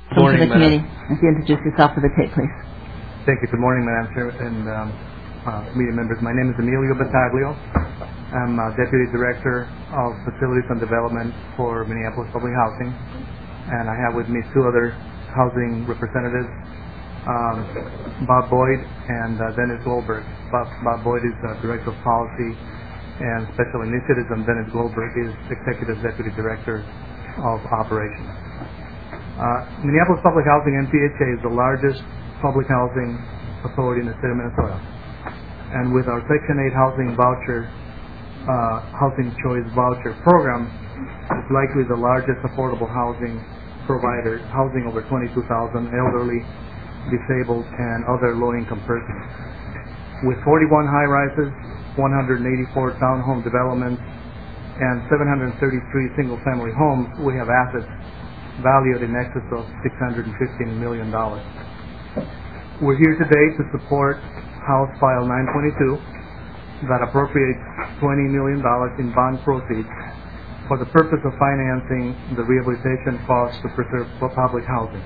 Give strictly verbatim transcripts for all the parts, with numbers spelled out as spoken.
Good morning, to the committee. If you introduce yourself to the tape, please. Thank you. Good morning, Madam Chair and um, uh, committee members. My name is Emilio Battaglio. I'm uh, Deputy Director of Facilities and Development for Minneapolis Public Housing, and I have with me two other housing representatives, um, Bob Boyd and uh, Dennis Goldberg. Bob, Bob Boyd is uh, Director of Policy and Special Initiatives, and Dennis Goldberg is Executive Deputy Director of Operations. Uh, Minneapolis Public Housing, M P H A, is the largest public housing authority in the state of Minnesota. And with our Section eight housing voucher, uh, housing choice voucher program, it's likely the largest affordable housing provider, housing over twenty-two thousand elderly, disabled, and other low-income persons. With forty-one high-rises, one hundred eighty-four townhome developments, and seven hundred thirty-three single-family homes, we have assets valued in excess of six hundred fifteen million dollars. We're here today to support House File nine twenty-two that appropriates twenty million dollars in bond proceeds for the purpose of financing the rehabilitation costs to preserve public housing.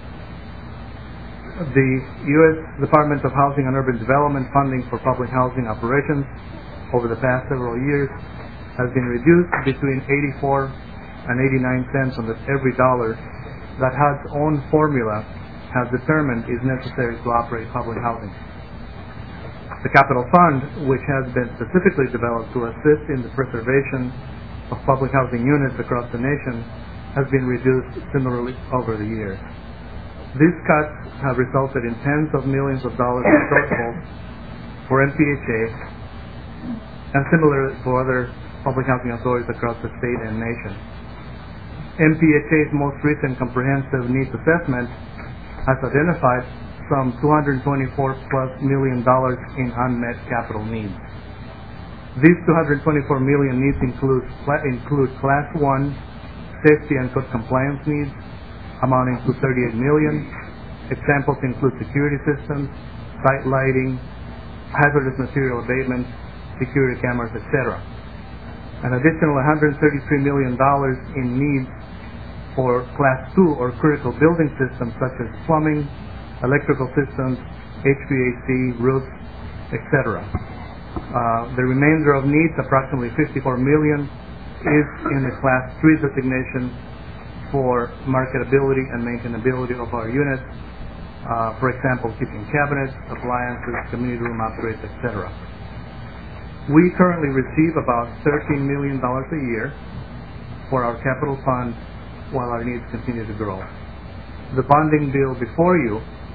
The U S Department of Housing and Urban Development funding for public housing operations over the past several years has been reduced between eighty-four and eighty-nine cents on every dollar that H U D's own formula has determined is necessary to operate public housing. The Capital Fund, which has been specifically developed to assist in the preservation of public housing units across the nation, has been reduced similarly over the years. These cuts have resulted in tens of millions of dollars in shortfalls for M P H A and similar to other public housing authorities across the state and nation. M P H A's most recent comprehensive needs assessment has identified some two hundred twenty-four plus million dollars in unmet capital needs. These two hundred twenty-four million needs include include Class one safety and code compliance needs amounting to thirty-eight million. Examples include security systems, site lighting, hazardous material abatement, security cameras, et cetera. An additional one hundred thirty-three million dollars in needs for Class two or critical building systems such as plumbing, electrical systems, H V A C, roofs, et cetera. Uh, the remainder of needs, approximately fifty-four million dollars, is in the Class three designation for marketability and maintainability of our units, uh, for example, kitchen cabinets, appliances, community room upgrades, et cetera. We currently receive about thirteen million dollars a year for our capital fund while our needs continue to grow. The bonding bill before you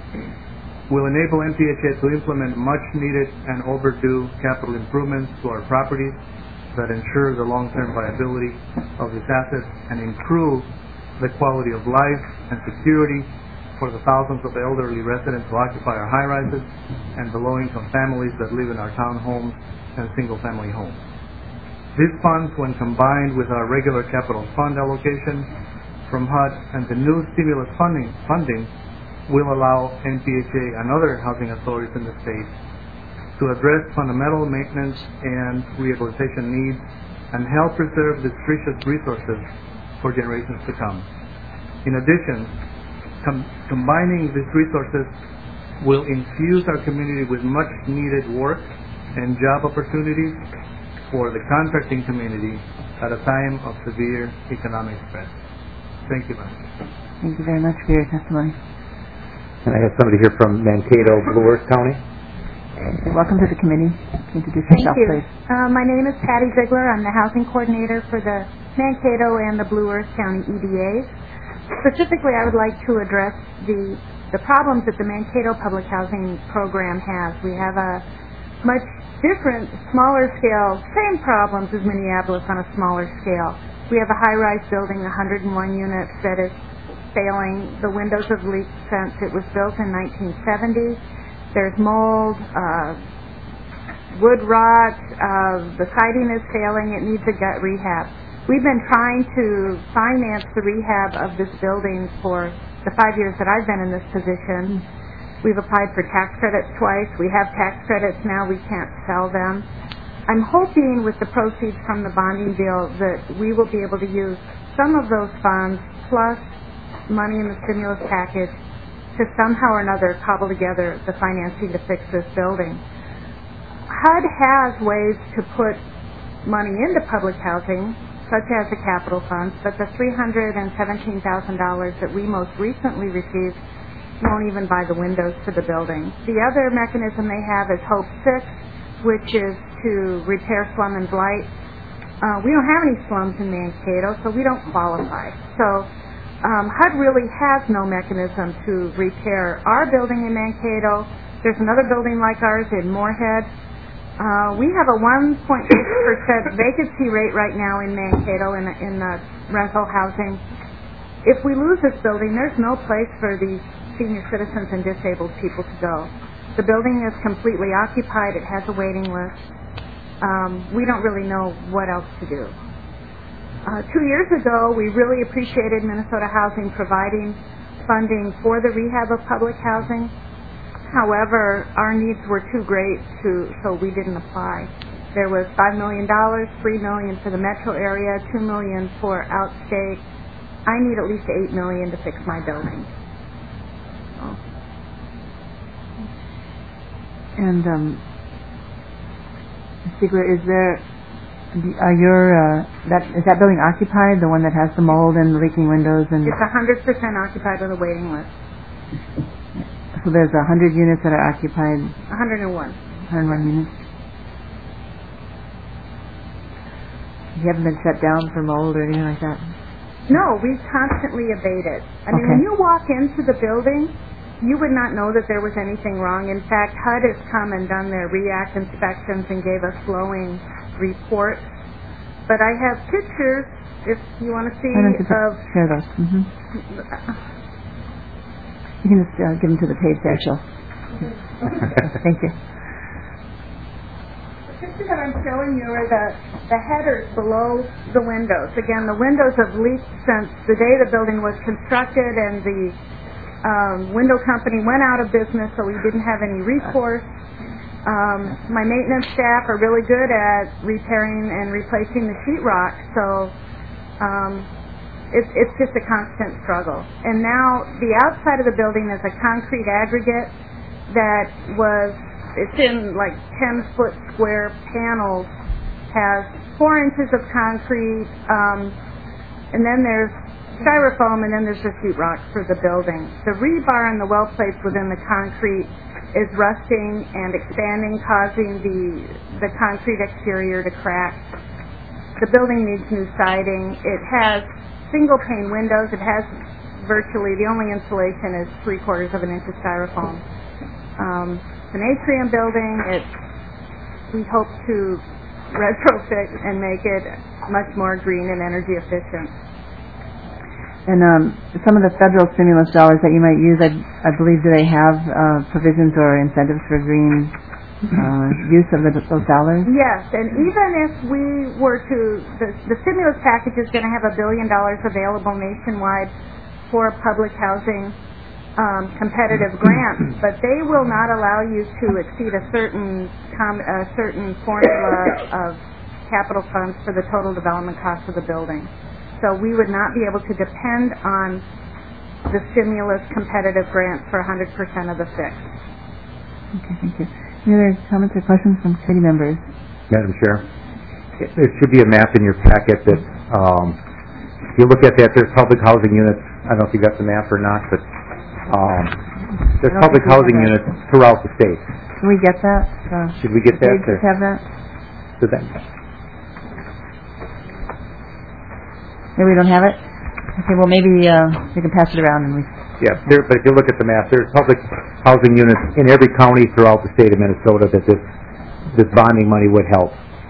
will enable M P H A to implement much-needed and overdue capital improvements to our properties that ensure the long-term viability of these assets and improve the quality of life and security for the thousands of elderly residents who occupy our high-rises and the low-income families that live in our townhomes and single-family homes. These funds, when combined with our regular capital fund allocation from H U D and the new stimulus funding, funding will allow M P H A and other housing authorities in the state to address fundamental maintenance and rehabilitation needs and help preserve these precious resources for generations to come. In addition, com- combining these resources will infuse our community with much-needed work and job opportunities for the contracting community at a time of severe economic stress. Thank you, Madam. Thank you very much for your testimony. And I have somebody here from Mankato, Blue Earth County. Welcome to the committee. Introduce Thank yourself, you. please. Uh, my name is Patty Ziegler. I'm the housing coordinator for the Mankato and the Blue Earth County E D As. Specifically, I would like to address the the problems that the Mankato Public Housing Program has. We have a much different, smaller scale, same problems as Minneapolis on a smaller scale. We have a high-rise building, one hundred one units, that is failing. The windows have leaked since it was built in nineteen seventy. There's mold, uh, wood rot, uh, the siding is failing. It needs a gut rehab. We've been trying to finance the rehab of this building for the five years that I've been in this position. We've applied for tax credits twice. We have tax credits now. We can't sell them. I'm hoping with the proceeds from the bonding bill that we will be able to use some of those funds plus money in the stimulus package to somehow or another cobble together the financing to fix this building. H U D has ways to put money into public housing, such as the capital funds, but the three hundred seventeen thousand dollars that we most recently received won't even buy the windows to the building. The other mechanism they have is Hope six, which is to repair slum and blight. Uh, we don't have any slums in Mankato, so we don't qualify. So um, H U D really has no mechanism to repair our building in Mankato. There's another building like ours in Moorhead. Uh, we have a one point six percent vacancy rate right now in Mankato in, in the rental housing. If we lose this building, there's no place for these senior citizens and disabled people to go. The building is completely occupied. It has a waiting list. Um, we don't really know what else to do. Uh, two years ago, we really appreciated Minnesota Housing providing funding for the rehab of public housing. However, our needs were too great, to, so we didn't apply. There was five million dollars, three million dollars for the metro area, two million dollars for outstate. I need at least eight million dollars to fix my building. So. And um, Miz Ziegler, is there are your uh, that is that building occupied? The one that has the mold and leaking windows and It's one hundred percent occupied with a waiting list. So there's a hundred units that are occupied. one hundred one. one hundred one units. You haven't been shut down for mold or anything like that? No, we constantly abate it. I mean, Okay. when you walk into the building, you would not know that there was anything wrong. In fact, H U D has come and done their REACT inspections and gave us glowing reports. But I have pictures, if you want to see, Why don't you of... share those? Mm-hmm. You can just uh, give them to the page there, Jill. Thank you. The picture that I'm showing you are the, the headers below the windows. Again, the windows have leaked since the day the building was constructed, and the um, window company went out of business, so we didn't have any recourse. Um, my maintenance staff are really good at repairing and replacing the sheetrock, so um, it's, it's just a constant struggle. And now the outside of the building is a concrete aggregate that was, it's in like ten foot square panels, has four inches of concrete, um, and then there's styrofoam, and then there's the sheetrock for the building. The rebar and the weld plates within the concrete is rusting and expanding, causing the the concrete exterior to crack. The building needs new siding. It has single pane windows. It has virtually, the only insulation is three quarters of an inch of styrofoam. Um, it's an atrium building. It's, we hope to retrofit and make it much more green and energy efficient. And um, some of the federal stimulus dollars that you might use, I, I believe, do they have uh, provisions or incentives for green uh, use of the, those dollars? Yes, and even if we were to, the, the stimulus package is going to have a billion dollars available nationwide for public housing um, competitive grants, but they will not allow you to exceed a certain com, a certain formula of capital funds for the total development cost of the building. So we would not be able to depend on the stimulus competitive grants for one hundred percent of the fix. Okay, thank you. Any other comments or questions from committee members? Madam Chair, there should be a map in your packet that, um, if you look at that, there's public housing units. I don't know if you got the map or not, but um, there's public housing units throughout the state. Can we get that? Uh, Should we get that? Did you have that? Does that? Maybe we don't have it? Okay, well maybe uh, we can pass it around and we... Yeah, there, but if you look at the map, there's public housing units in every county throughout the state of Minnesota that this this bonding money would help.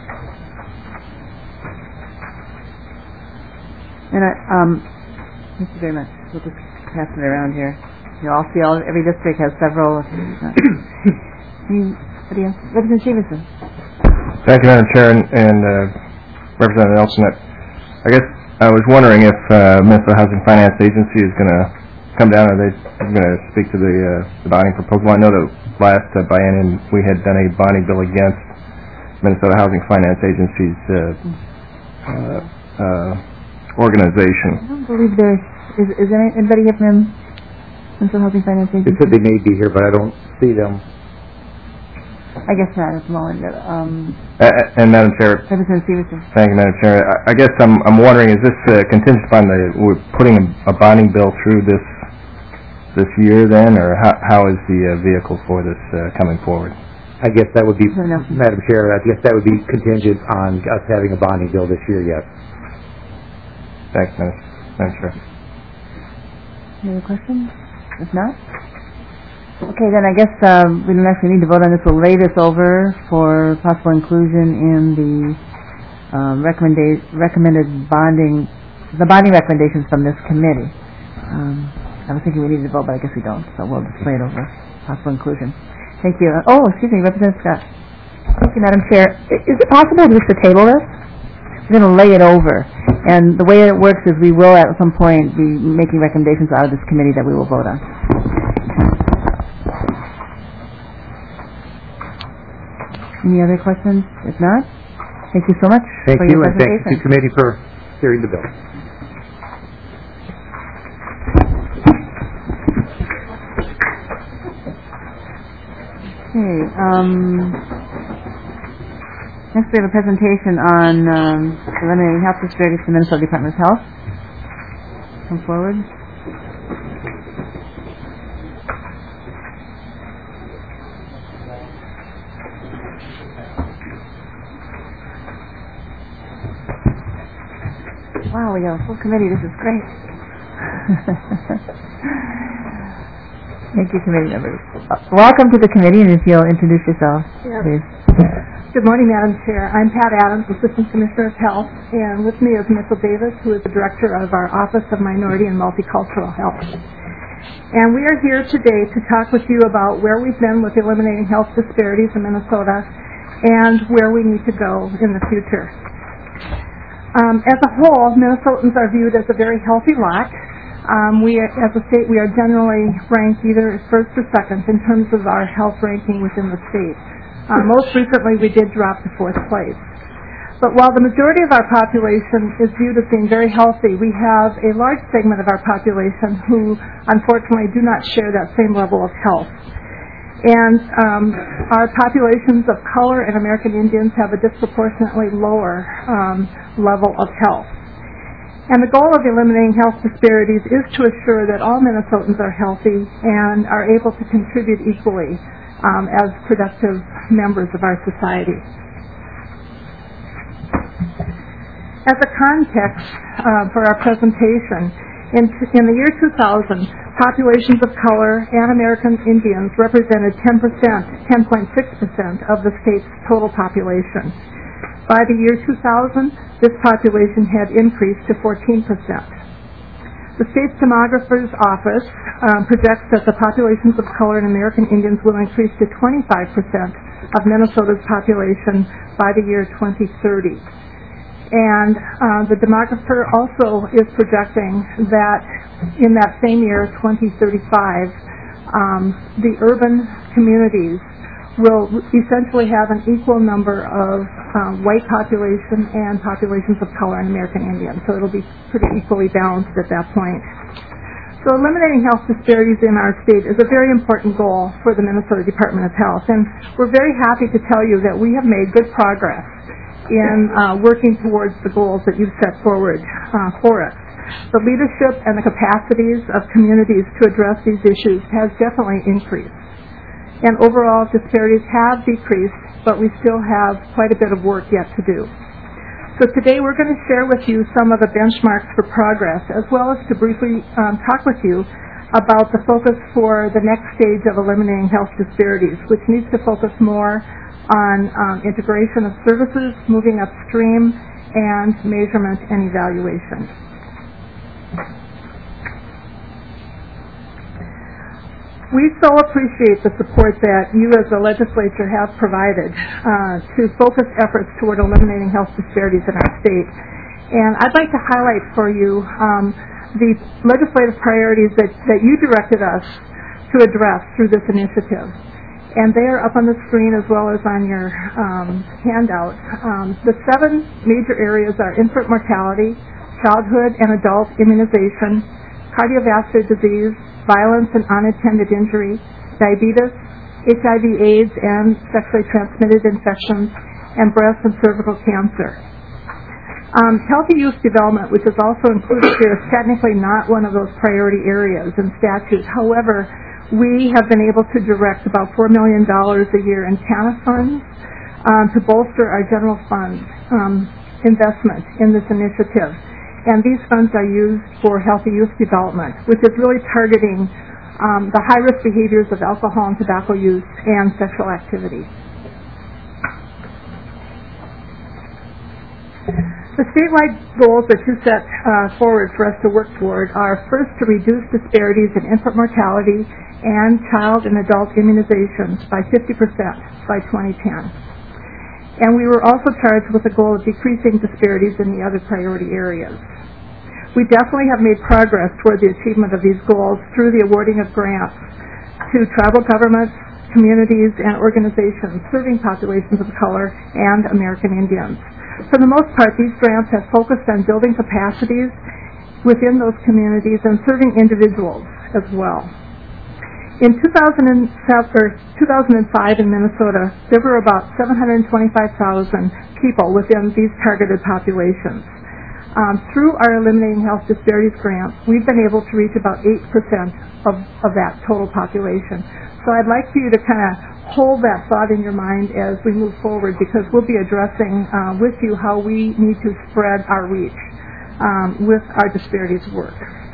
And I, um, thank you very much. We'll just pass it around here. You know, I'll see all, every district has several. Uh, anybody else? Representative Stevenson. Thank you, Madam Chair, and, and uh, Representative Nelson. I guess I was wondering if uh, Minnesota Housing Finance Agency is going to come down, or they are going to speak to the, uh, the bonding proposal. I know that last uh, biennium we had done a bonding bill against Minnesota Housing Finance Agency's uh, uh, uh, organization. I don't believe they're Is, is any, anybody here from Minnesota Housing Finance They Agency? said they may be here, but I don't see them. I guess not at the moment. Um, Uh, and Madam Chair, Representative Stevenson. thank you, Madam Chair. I, I guess I'm, I'm wondering, is this uh, contingent upon the, we're putting a, a bonding bill through this this year then, or how, how is the uh, vehicle for this uh, coming forward? I guess that would be, Fair enough. Madam Chair, I guess that would be contingent on us having a bonding bill this year, yes. Thanks, Madam Madam Chair. Any other questions? If not? Okay, then I guess um, we don't actually need to vote on this. We'll lay this over for possible inclusion in the um, recommenda- recommended bonding, the bonding recommendations from this committee. Um, I was thinking we needed to vote, but I guess we don't, so we'll just lay it over, possible inclusion. Thank you. Oh, excuse me, Representative Scott. Thank you, Madam Chair. I- Is it possible just to table this? We're going to lay it over, and the way it works is we will at some point be making recommendations out of this committee that we will vote on. Any other questions? If not, thank you so much Thank for you, your and thank you to presentation. the committee for hearing the bill. Okay, um, next we have a presentation on um, eliminating health disparities in the Minnesota Department of Health. Come forward. Wow, we got a full committee. This is great. Thank you, committee members. Uh, welcome to the committee, and if you'll introduce yourself, Yes. please. Good morning, Madam Chair. I'm Pat Adams, Assistant Commissioner of Health, and with me is Mitchell Davis, who is the Director of our Office of Minority and Multicultural Health. And we are here today to talk with you about where we've been with eliminating health disparities in Minnesota and where we need to go in the future. Um, as a whole, Minnesotans are viewed as a very healthy lot. Um, we, are, as a state, we are generally ranked either first or second in terms of our health ranking within the state. Uh, most recently, we did drop to fourth place. But while the majority of our population is viewed as being very healthy, we have a large segment of our population who, unfortunately, do not share that same level of health. And um, our populations of color and American Indians have a disproportionately lower um, level of health. And the goal of eliminating health disparities is to assure that all Minnesotans are healthy and are able to contribute equally um, as productive members of our society. As a context uh, for our presentation, in, in the year two thousand, populations of color and American Indians represented ten percent, ten point six percent of the state's total population. By the year two thousand, this population had increased to fourteen percent. The state's demographer's office um, projects that the populations of color and American Indians will increase to twenty-five percent of Minnesota's population by the year twenty thirty. And uh, the demographer also is projecting that in that same year, twenty thirty-five, um, the urban communities will essentially have an equal number of um, white population and populations of color and American Indians. So it'll be pretty equally balanced at that point. So eliminating health disparities in our state is a very important goal for the Minnesota Department of Health. And we're very happy to tell you that we have made good progress in uh, working towards the goals that you've set forward uh, for us. The leadership and the capacities of communities to address these issues has definitely increased. And overall, disparities have decreased, but we still have quite a bit of work yet to do. So today we're going to share with you some of the benchmarks for progress, as well as to briefly um, talk with you about the focus for the next stage of eliminating health disparities, which needs to focus more on um, integration of services, moving upstream, and measurement and evaluation. We so appreciate the support that you as the legislature have provided uh, to focus efforts toward eliminating health disparities in our state. And I'd like to highlight for you um, the legislative priorities that, that you directed us to address through this initiative. And they are up on the screen as well as on your um, handout. Um, the seven major areas are infant mortality, childhood and adult immunization, cardiovascular disease, violence and unattended injury, diabetes, H I V AIDS and sexually transmitted infections, and breast and cervical cancer. Um, healthy youth development, which is also included here, is technically not one of those priority areas in statute. However, we have been able to direct about four million dollars a year in T A N F funds um, to bolster our general fund um, investment in this initiative. And these funds are used for healthy youth development, which is really targeting um, the high-risk behaviors of alcohol and tobacco use and sexual activity. The statewide goals that you set uh, forward for us to work toward are first to reduce disparities in infant mortality and child and adult immunizations by fifty percent by twenty ten. And we were also charged with the goal of decreasing disparities in the other priority areas. We definitely have made progress toward the achievement of these goals through the awarding of grants to tribal governments, communities, and organizations serving populations of color and American Indians. For the most part, these grants have focused on building capacities within those communities and serving individuals as well. In two thousand five in Minnesota, there were about seven hundred twenty-five thousand people within these targeted populations. Um, through our Eliminating Health Disparities grant, we've been able to reach about eight percent of, of that total population. So I'd like for you to kind of hold that thought in your mind as we move forward, because we'll be addressing uh, with you how we need to spread our reach um, with our disparities work.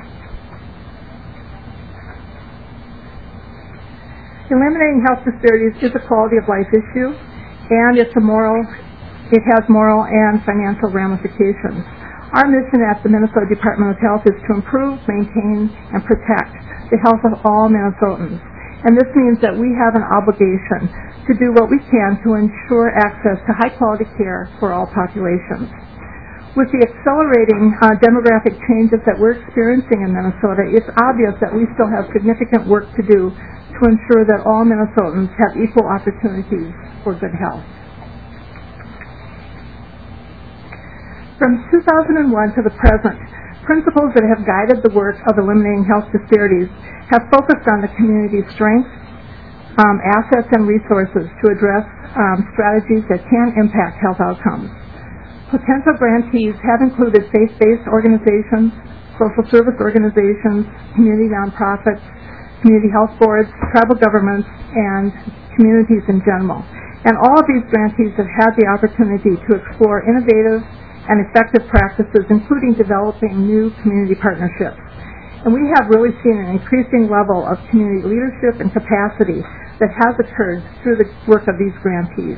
Eliminating health disparities is a quality of life issue, and it's a moral, it has moral and financial ramifications. Our mission at the Minnesota Department of Health is to improve, maintain, and protect the health of all Minnesotans. And this means that we have an obligation to do what we can to ensure access to high-quality care for all populations. With the accelerating uh, demographic changes that we're experiencing in Minnesota, it's obvious that we still have significant work to do to ensure that all Minnesotans have equal opportunities for good health. From two thousand one to the present, principles that have guided the work of eliminating health disparities have focused on the community's strengths, um, assets, and resources to address um, strategies that can impact health outcomes. Potential grantees have included faith-based organizations, social service organizations, community nonprofits, community health boards, tribal governments, and communities in general. And all of these grantees have had the opportunity to explore innovative and effective practices, including developing new community partnerships. And we have really seen an increasing level of community leadership and capacity that has occurred through the work of these grantees.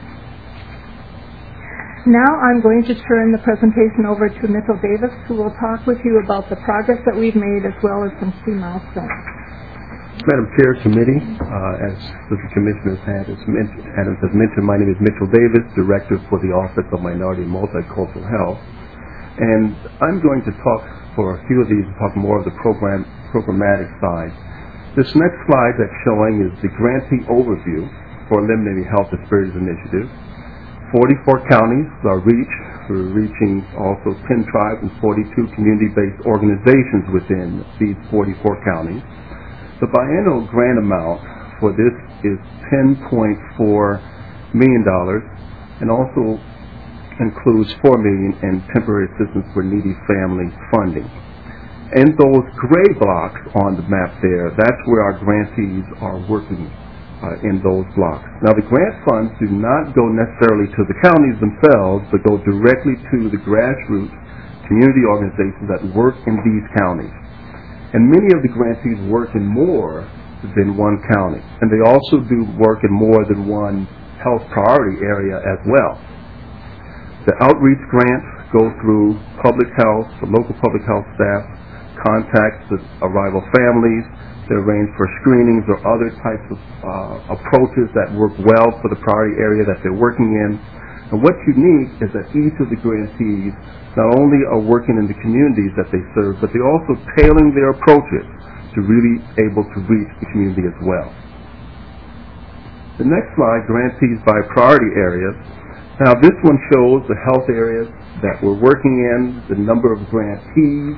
Now I'm going to turn the presentation over to Mitchell Davis, who will talk with you about the progress that we've made as well as some key milestones. Madam Chair, Committee, uh, as the Commissioners had, as mentioned, Adams has mentioned, my name is Mitchell Davis, Director for the Office of Minority and Multicultural Health. And I'm going to talk for a few of these and talk more of the program programmatic side. This next slide that's showing is the grantee overview for Eliminating Health Disparities Initiative. forty-four counties are reached. We're reaching also ten tribes and forty-two community-based organizations within these forty-four counties. The biennial grant amount for this is ten point four million dollars and also includes four million dollars in temporary assistance for needy family funding. In those gray blocks on the map there, that's where our grantees are working uh, in those blocks. Now, the grant funds do not go necessarily to the counties themselves, but go directly to the grassroots community organizations that work in these counties. And many of the grantees work in more than one county. And they also do work in more than one health priority area as well. The outreach grants go through public health, the local public health staff, contacts the arrival families, they arrange for screenings or other types of uh, approaches that work well for the priority area that they're working in. And what's unique is that each of the grantees not only are working in the communities that they serve, but they're also tailoring their approaches to really able to reach the community as well. The next slide, grantees by priority areas. Now this one shows the health areas that we're working in, the number of grantees,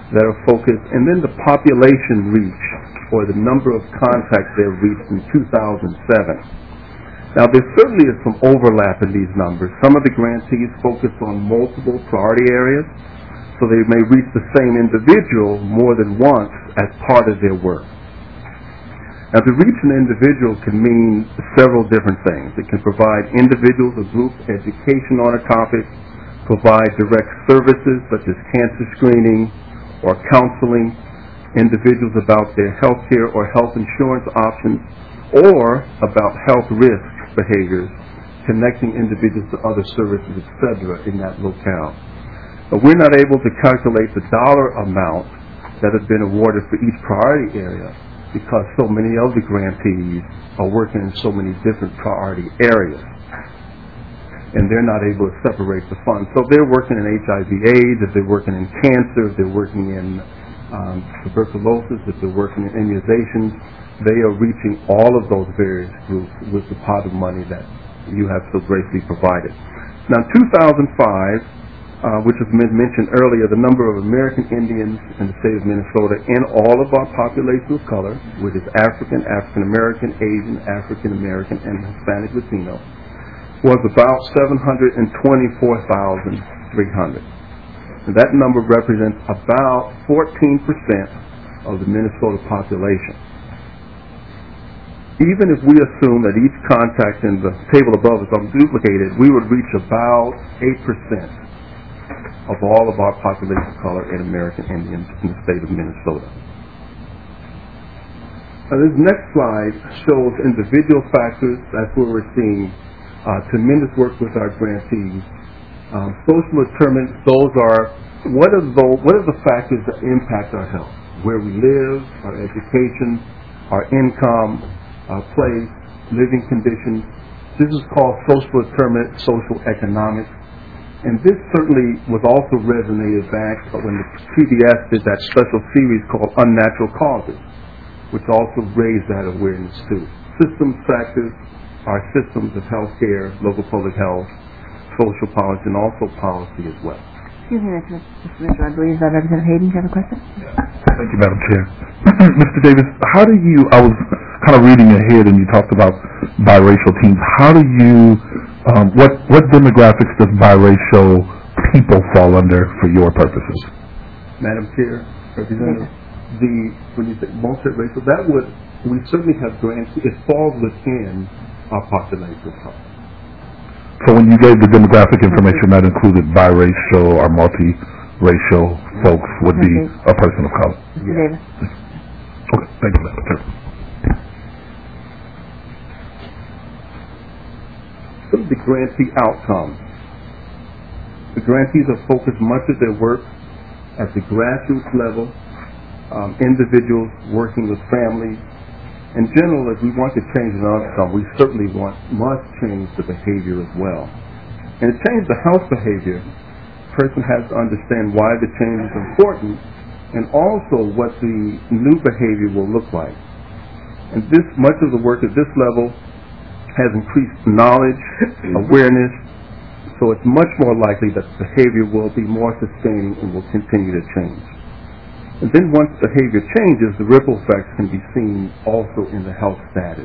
that are focused, and then the population reach, or the number of contacts they've reached in two thousand seven. Now, there certainly is some overlap in these numbers. Some of the grantees focus on multiple priority areas, so they may reach the same individual more than once as part of their work. Now, to reach an individual can mean several different things. It can provide individuals or groups education on a topic, provide direct services such as cancer screening or counseling individuals about their health care or health insurance options, or about health risk behaviors, connecting individuals to other services, et cetera, in that locale. But we're not able to calculate the dollar amount that has been awarded for each priority area because so many of the grantees are working in so many different priority areas, and they're not able to separate the funds. So if they're working in H I V AIDS, if they're working in cancer, if they're working in um, tuberculosis, if they're working in immunizations, they are reaching all of those various groups with the pot of money that you have so graciously provided. Now, in two thousand five, uh, which was mentioned earlier, the number of American Indians in the state of Minnesota in all of our population of color, which is African, African American, Asian, African American, and Hispanic Latino, was about seven hundred twenty-four thousand three hundred. And that number represents about fourteen percent of the Minnesota population. Even if we assume that each contact in the table above is unduplicated, we would reach about eight percent of all of our population of color and American Indians in the state of Minnesota. Now, this next slide shows individual factors. That's where we're seeing uh, tremendous work with our grantees. Um, social determinants, those are, what are, those, what are the factors that impact our health? Where we live, our education, our income, our place, living conditions. This is called social determinant, social economics. And this certainly was also resonated back when the P B S did that special series called Unnatural Causes, which also raised that awareness too. Systems factors are systems of healthcare, local public health, social policy, and also policy as well. Excuse me, Mister Mister I believe uh, Representative Hayden, do you have a question? Thank you, Madam Chair. Mister Davis, how do you, I was kind of reading ahead and you talked about biracial teams. How do you, um, what, what demographics does biracial people fall under for your purposes? Madam Chair, Representative, the, when you say multiracial, that would, we certainly have grants, it falls within our population. So when you gave the demographic information, that included biracial or multiracial folks would be a person of color. Mister Davis. Okay, thank you, Madam Chair. Some of the grantee outcomes. The grantees have focused much of their work at the grassroots level, um, individuals working with families. In general, if we want to change an outcome, we certainly want, must change the behavior as well. And to change the health behavior, a person has to understand why the change is important and also what the new behavior will look like. And this, much of the work at this level has increased knowledge, awareness, so it's much more likely that the behavior will be more sustaining and will continue to change. And then once behavior changes, the ripple effects can be seen also in the health status.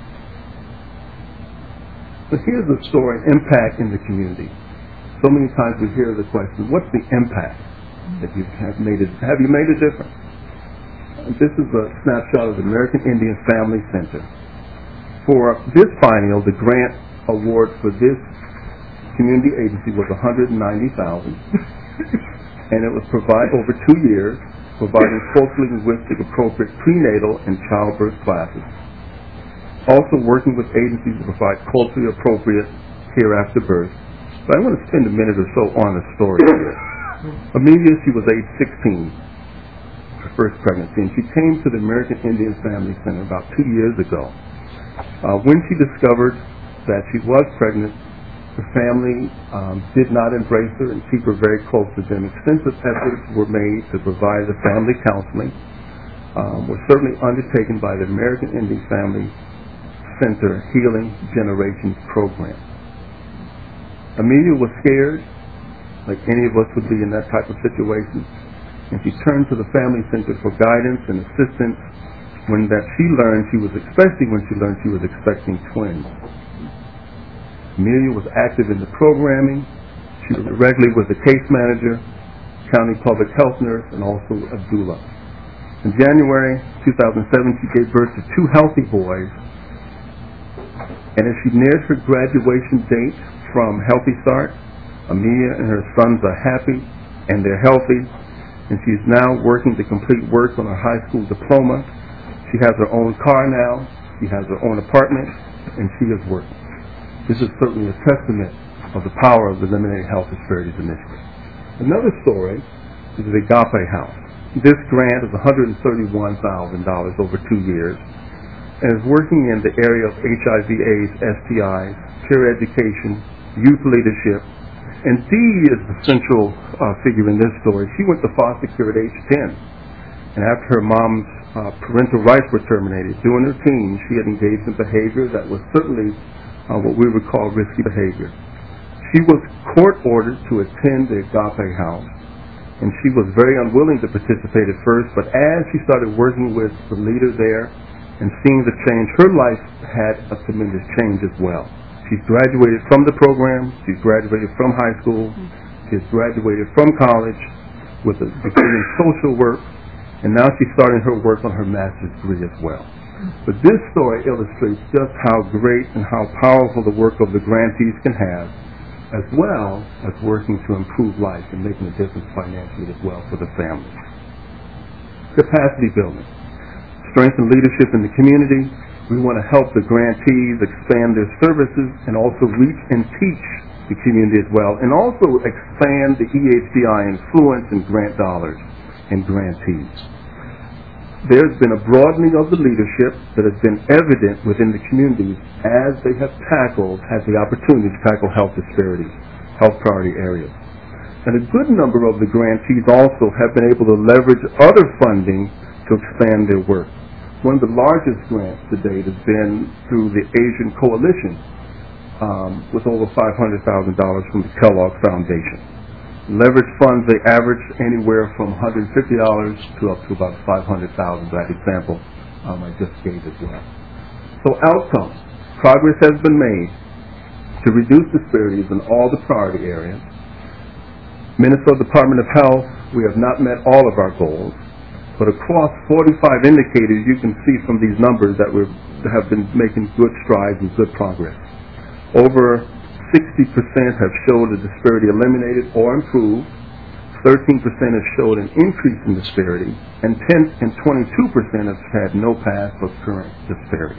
But here's the story, impact in the community. So many times we hear the question, what's the impact that you have made it, have you made a difference? And this is a snapshot of the American Indian Family Center. For this biennial, the grant award for this community agency was one hundred ninety thousand dollars, and it was provided over two years, providing culturally linguistic appropriate prenatal and childbirth classes. Also working with agencies to provide culturally appropriate care after birth. But I want to spend a minute or so on the story here. Amelia, she was age sixteen, her first pregnancy, and she came to the American Indian Family Center about two years ago. Uh, when she discovered that she was pregnant, the family um, did not embrace her and keep her very close to them. Extensive efforts were made to provide the family counseling, um, were certainly undertaken by the American Indian Family Center Healing Generations Program. Amelia was scared, like any of us would be in that type of situation. and she turned to the Family Center for guidance and assistance when that she learned she was, especially when she learned she was expecting twins. Amelia was active in the programming. She was regularly with the case manager, county public health nurse, and also a doula. In January two thousand seven, she gave birth to two healthy boys, and as she neared her graduation date from Healthy Start, Amelia and her sons are happy and they're healthy, and she's now working to complete work on her high school diploma. She has her own car now, she has her own apartment, and she is working. This is certainly a testament of the power of the Eliminating Health Disparities Initiative. Another story is the Agape House. This grant is one hundred thirty-one thousand dollars over two years and is working in the area of H I V AIDS, S T Is, peer education, youth leadership, and Dee is the central uh, figure in this story. She went to foster care at age ten, and after her mom's uh, parental rights were terminated, during her teens, she had engaged in behavior that was certainly uh, what we would call risky behavior. She was court-ordered to attend the Agape House, and she was very unwilling to participate at first, but as she started working with the leader there and seeing the change, her life had a tremendous change as well. She's graduated from the program, she's graduated from high school, she's graduated from college with a degree in social work, and now she's starting her work on her master's degree as well. But this story illustrates just how great and how powerful the work of the grantees can have, as well as working to improve life and making a difference financially as well for the families. Capacity building. Strengthen leadership in the community. We want to help the grantees expand their services and also reach and teach the community as well, and also expand the E H D I influence and grant dollars and grantees. There's been a broadening of the leadership that has been evident within the communities as they have tackled, had the opportunity to tackle health disparities, health priority areas. And a good number of the grantees also have been able to leverage other funding to expand their work. One of the largest grants to date has been through the Asian Coalition, um, with over five hundred thousand dollars from the Kellogg Foundation. Leverage funds, they average anywhere from one hundred fifty dollars to up to about five hundred thousand dollars, that example um, I just gave as well. So outcomes. Progress has been made to reduce disparities in all the priority areas. Minnesota Department of Health, we have not met all of our goals, but across forty-five indicators, you can see from these numbers that we have been making good strides and good progress. Over sixty percent have showed a disparity eliminated or improved, thirteen percent have showed an increase in disparity, and ten and twenty-two percent have had no past or current disparity.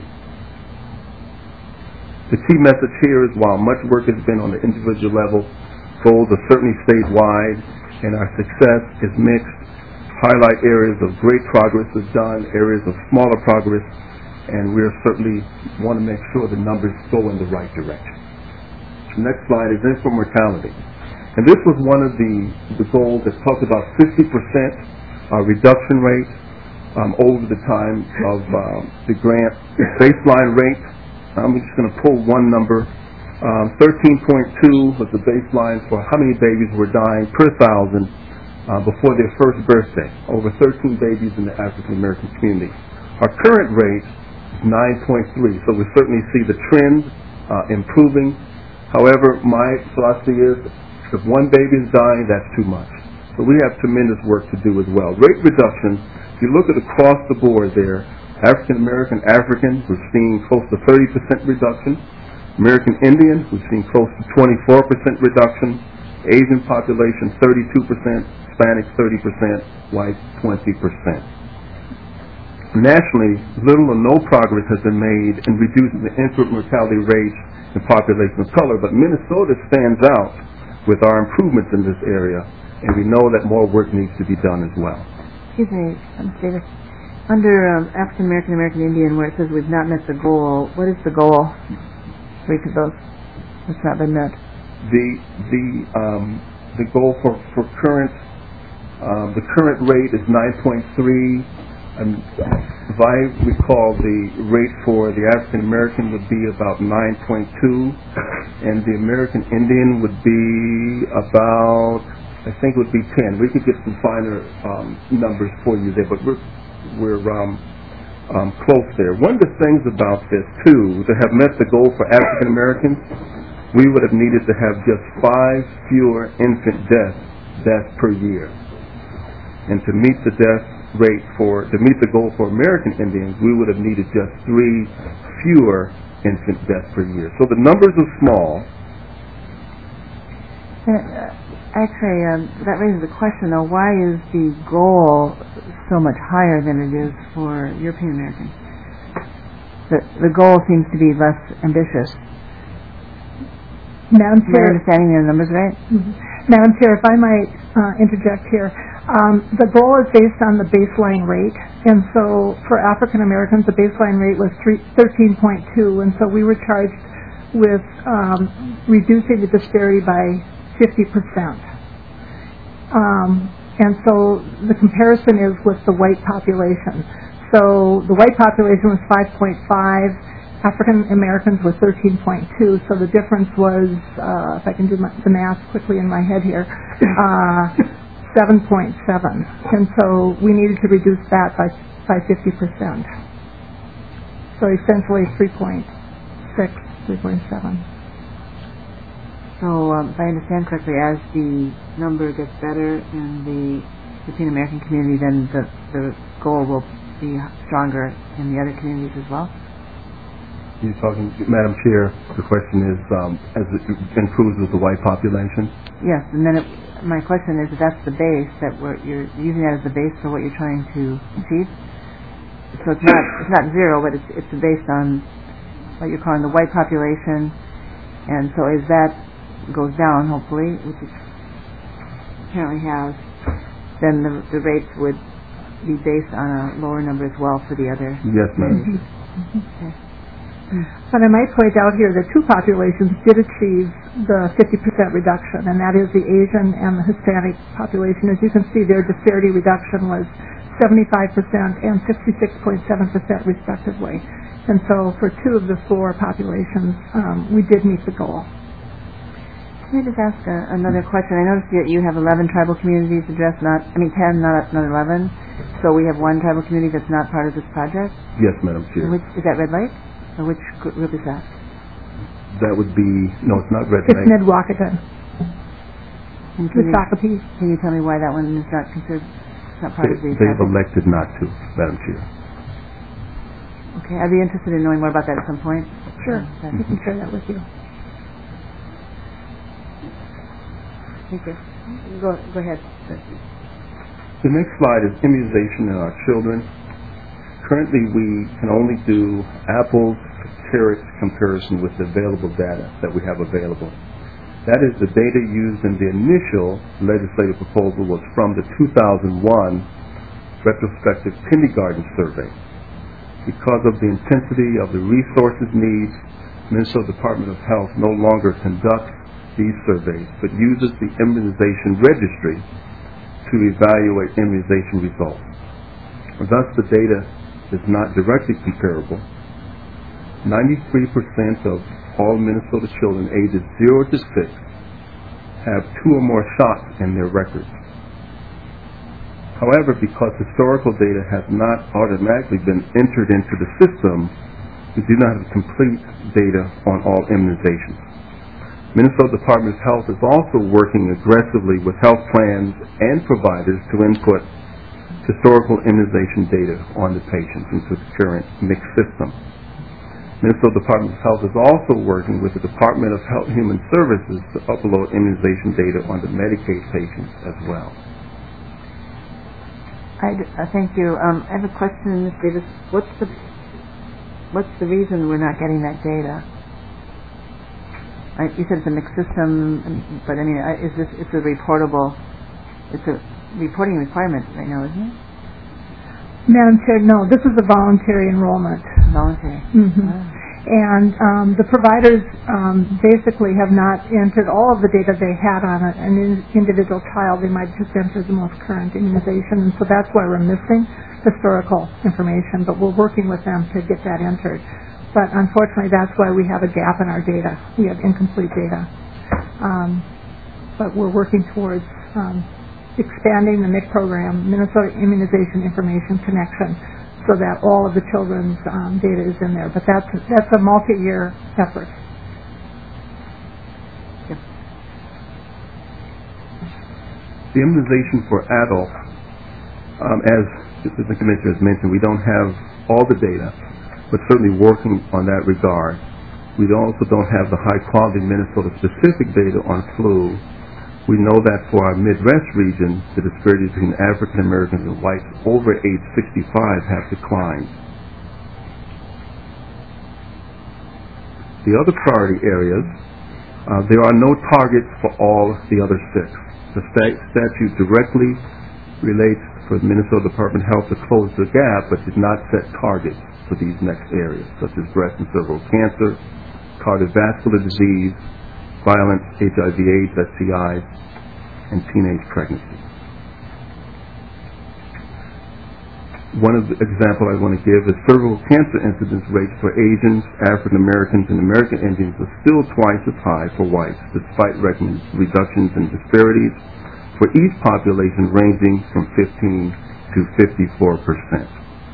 The key message here is while much work has been on the individual level, goals are certainly statewide, and our success is mixed. Highlight areas of great progress is done, areas of smaller progress, and we certainly want to make sure the numbers go in the right direction. The next slide is infant mortality. And this was one of the, the goals that talked about fifty percent uh, reduction rate um, over the time of uh, the grant baseline rate. I'm just going to pull one number. Um, thirteen point two was the baseline for how many babies were dying per thousand uh, before their first birthday. Over thirteen babies in the African American community. Our current rate is nine point three, so we certainly see the trend uh, improving. However, my philosophy is if one baby is dying, that's too much. So we have tremendous work to do as well. Rate reduction, if you look at across the board there, African American, African, we're seeing close to thirty percent reduction. American Indian, we've seen close to twenty-four percent reduction. Asian population, thirty-two percent. Hispanic, thirty percent. White, twenty percent. Nationally, little or no progress has been made in reducing the infant mortality rate in population of color, but Minnesota stands out with our improvements in this area, and we know that more work needs to be done as well. Excuse me, Miz Davis. Under um, African American, American Indian, where it says we've not met the goal, what is the goal for each of those that's not been met? The the um, the goal for for current um, the current rate is nine point three. Um, if I recall, the rate for the African American would be about nine point two, and the American Indian would be about I think it would be ten. We could get some finer um, numbers for you there, but we're we're um, um, close there. One of the things about this too, to have met the goal for African Americans, we would have needed to have just five fewer infant deaths deaths per year, and to meet the death rate for to meet the goal for American Indians, we would have needed just three fewer infant deaths per year. So the numbers are small. Uh, actually, um, that raises the question, though, why is the goal so much higher than it is for European Americans? The, the goal seems to be less ambitious. Madam Am I Chair, understanding the numbers right? Mhm. Madam Chair, if I might uh, interject here, um, the goal is based on the baseline rate, and so for African Americans, the baseline rate was thirteen point two, and so we were charged with um, reducing the disparity by fifty percent. Um, and so the comparison is with the white population. So the white population was five point five, African Americans were thirteen point two, so the difference was, uh, if I can do my, the math quickly in my head here, uh, seven point seven. And so we needed to reduce that by, by fifty percent. So essentially three point six, three point seven. So, um, if I understand correctly, as the number gets better in the European American community, then the, the goal will be stronger in the other communities as well? You're talking, Madam Chair, the question is, um, as it improves with the white population? Yes, and then it, my question is if that's the base, that we're, you're using that as the base for what you're trying to achieve. So it's not it's not zero, but it's it's based on what you're calling the white population, and so as that goes down, hopefully, which it apparently has, then the, the rates would be based on a lower number as well for the other. Yes, ma'am. Okay. But I might point out here that two populations did achieve the fifty percent reduction, and that is the Asian and the Hispanic population. As you can see, their disparity reduction was seventy-five percent and sixty-six point seven percent respectively. And so for two of the four populations, um, we did meet the goal. Can I just ask uh, another question? I noticed that you have eleven tribal communities addressed, not, I mean ten, not, not eleven. So we have one tribal community that's not part of this project? Yes, Madam Chair. Which, is that Red Lake? Or which group is that? That would be, no, it's not Red It's Lake. Mid-Wacaton, And can, the you, Shakopee. can you tell me why that one is not considered, it's not part They, of the they've project? elected not to, Madam Chair. Okay, I'd be interested in knowing more about that at some point. Sure, Uh, we can share that with you. Thank you. Go, go ahead. The next slide is immunization in our children. Currently, we can only do apples to carrots comparison with the available data that we have available. That is, the data used in the initial legislative proposal was from the two thousand one retrospective kindergarten survey. Because of the intensity of the resources needs, Minnesota Department of Health no longer conducts these surveys, but uses the immunization registry to evaluate immunization results. Thus, the data is not directly comparable. ninety-three percent of all Minnesota children ages zero to six have two or more shots in their records. However, because historical data has not automatically been entered into the system, we do not have complete data on all immunizations. Minnesota Department of Health is also working aggressively with health plans and providers to input historical immunization data on the patients into the current mixed system. Minnesota Department of Health is also working with the Department of Health and Human Services to upload immunization data on the Medicaid patients as well. I, uh, thank you. Um, I have a question, Miz Davis. What's the what's the reason we're not getting that data? I, you said it's a mixed system, but I mean, I, is this it's a reportable? It's a reporting requirement right now, isn't it? Madam Chair, no, this is a voluntary enrollment. Voluntary. Mm-hmm. Oh. And um, the providers um, basically have not entered all of the data they had on a, an in, individual child. They might just enter the most current immunization, and so that's why we're missing historical information, but we're working with them to get that entered. But unfortunately, that's why we have a gap in our data. We have incomplete data. Um, but we're working towards um, expanding the M I C program, Minnesota Immunization Information Connection, so that all of the children's um, data is in there. But that's that's a multi-year effort. The immunization for adults, um, as the Commissioner has mentioned, we don't have all the data, but certainly working on that regard. We also don't have the high-quality Minnesota-specific data on flu. We know that for our Midwest region, the disparity between African Americans and whites over age sixty-five have declined. The other priority areas, uh, there are no targets for all the other six. The stat- statute directly relates for the Minnesota Department of Health to close the gap, but did not set targets for these next areas, such as breast and cervical cancer, cardiovascular disease, violence, H I V AIDS, S T Is, and teenage pregnancy. One of the examples I want to give is cervical cancer incidence rates for Asians, African Americans, and American Indians are still twice as high for whites, despite recommended reductions in disparities for each population ranging from fifteen to fifty-four percent.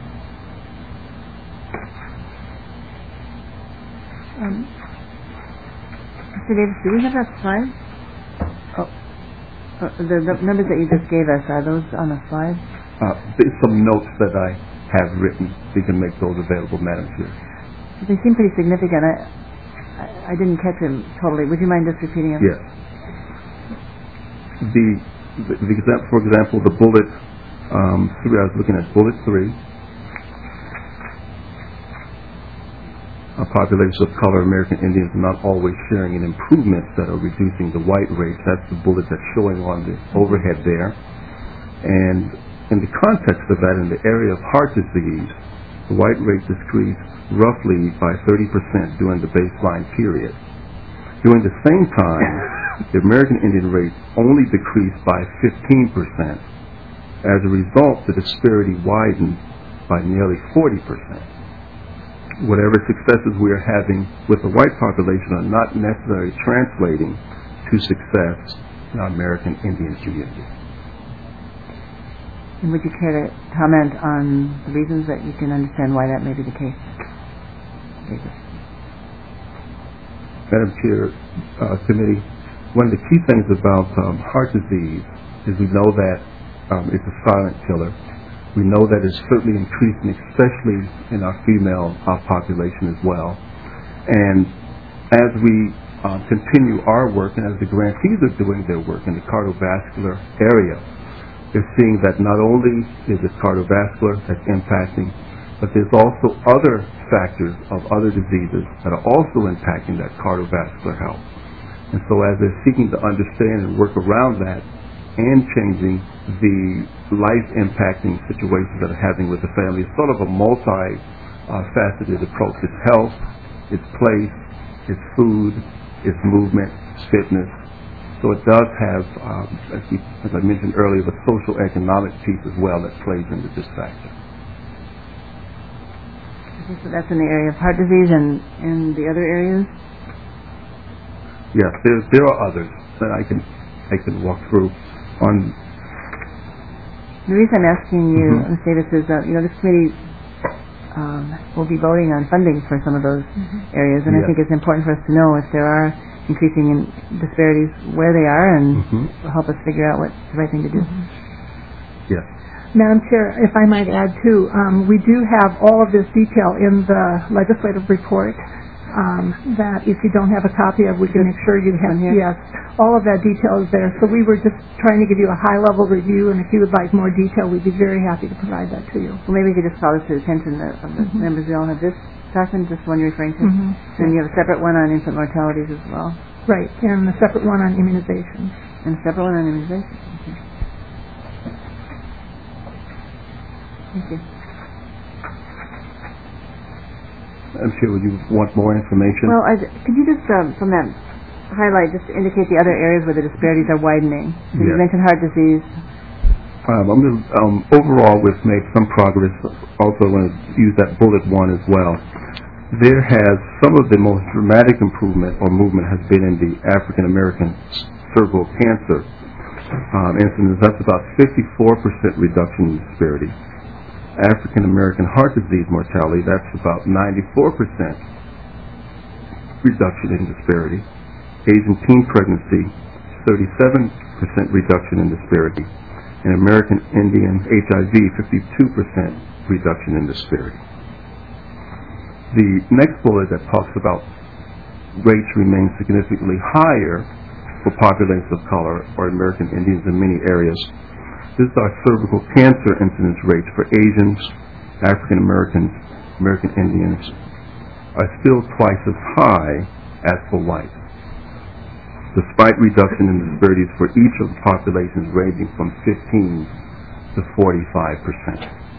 Um, Mister Davis, do we have that slide? Oh, uh, the, the numbers that you just gave us, are those on the slide? Uh, there's some notes that I have written. We can make those available, Madam Chair. They seem pretty significant. I, I, I didn't catch them totally. Would you mind just repeating them? Yes. The, the, the example, for example, the bullet um, three. I was looking at bullet three. A population of color American Indians are not always sharing in improvements that are reducing the white rates. That's the bullet that's showing on the overhead there. And in the context of that, in the area of heart disease, the white rate decreased roughly by thirty percent during the baseline period. During the same time, the American Indian rate only decreased by fifteen percent. As a result, the disparity widened by nearly forty percent. Whatever successes we are having with the white population are not necessarily translating to success in our American Indian community. And would you care to comment on the reasons that you can understand why that may be the case? Davis. Madam Chair, uh, Committee, one of the key things about um, heart disease is we know that um, it's a silent killer. We know that it's certainly increasing, especially in our female uh, population as well. And as we uh, continue our work, and as the grantees are doing their work in the cardiovascular area, they're seeing that not only is it cardiovascular that's impacting, but there's also other factors of other diseases that are also impacting that cardiovascular health. And so as they're seeking to understand and work around that and changing the life-impacting situations that are happening with the family, it's sort of a multi-faceted approach. It's health, it's place, it's food, it's movement, it's fitness. So it does have, um, as, we, as I mentioned earlier, the social economic piece as well that plays into this factor. So that's in the area of heart disease, and in the other areas? Yes, there, there are others that I can I can walk through. On the reason I'm asking you, mm-hmm. Miz Davis, is that you know this committee um, will be voting on funding for some of those mm-hmm. areas, and yes. I think it's important for us to know if there are increasing in disparities where they are, and mm-hmm. will help us figure out what's the right thing to do. Mm-hmm. Yes. Madam Chair, if I might add too, um, we do have all of this detail in the legislative report um, that if you don't have a copy of, we can make sure you have, yes, all of that detail is there. So we were just trying to give you a high-level review, and if you would like more detail, we'd be very happy to provide that to you. Well, maybe we could just call this to the attention of the mm-hmm. members. We all have this document, just one you're referring to, mm-hmm. and you have a separate one on infant mortalities as well. Right, and a separate one on immunization. And a separate one on immunization. Okay. Thank you. I'm sure, would you want more information? Well, I, could you just, um, from that highlight, just indicate the other areas where the disparities are widening? So yes. You mentioned heart disease. Um, I'm gonna, um, overall, we've made some progress. Also, I want to use that bullet one as well. There has, some of the most dramatic improvement or movement has been in the African American cervical cancer. um, incidence, that's about fifty-four percent reduction in disparity. African American heart disease mortality, that's about ninety-four percent reduction in disparity. Asian teen pregnancy, thirty-seven percent reduction in disparity. And American Indian H I V, fifty-two percent reduction in disparity. The next bullet that talks about rates remain significantly higher for populations of color or American Indians in many areas. This is our cervical cancer incidence rates for Asians, African Americans, American Indians are still twice as high as for whites, despite reduction in disparities for each of the populations ranging from fifteen to forty-five percent.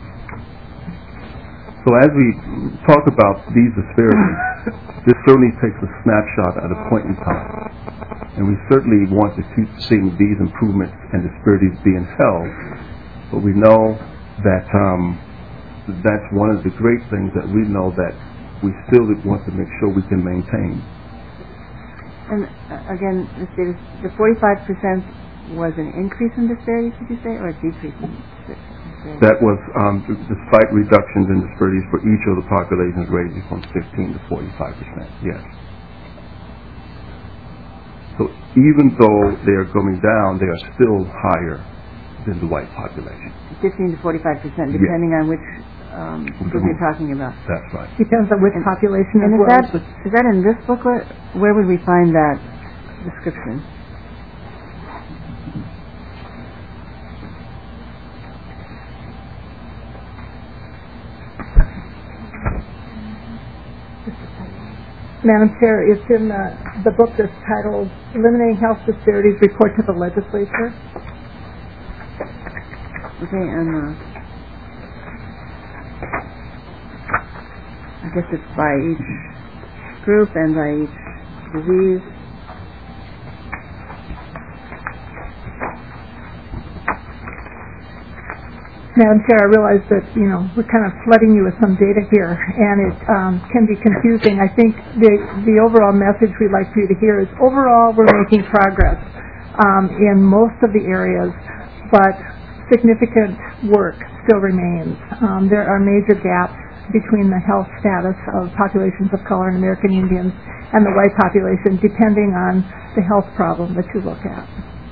So as we talk about these disparities, this certainly takes a snapshot at a point in time. And we certainly want to keep seeing these improvements and disparities being held. But we know that um, that's one of the great things that we know that we still want to make sure we can maintain. And uh, again, Miz Davis, the forty-five percent was an increase in disparities, did you say, or a decrease in disparities? That was um, despite reductions in disparities for each of the populations ranging from fifteen to forty-five percent, yes. So even though they are going down, they are still higher than the white population. fifteen to forty-five percent, depending yes. on which um, group you're talking about. That's right. Depends on which and, population and as is well. That, is that in this booklet? Where would we find that description? Madam Chair, it's in the, the book that's titled Eliminating Health Disparities, Report to the Legislature. Okay, and uh, I guess it's by each group and by each disease. Madam Chair, I realize that, you know, we're kind of flooding you with some data here, and it um, can be confusing. I think the, the overall message we'd like for you to hear is overall we're making progress um, in most of the areas, but significant work still remains. Um, there are major gaps between the health status of populations of color and American Indians and the white population, depending on the health problem that you look at.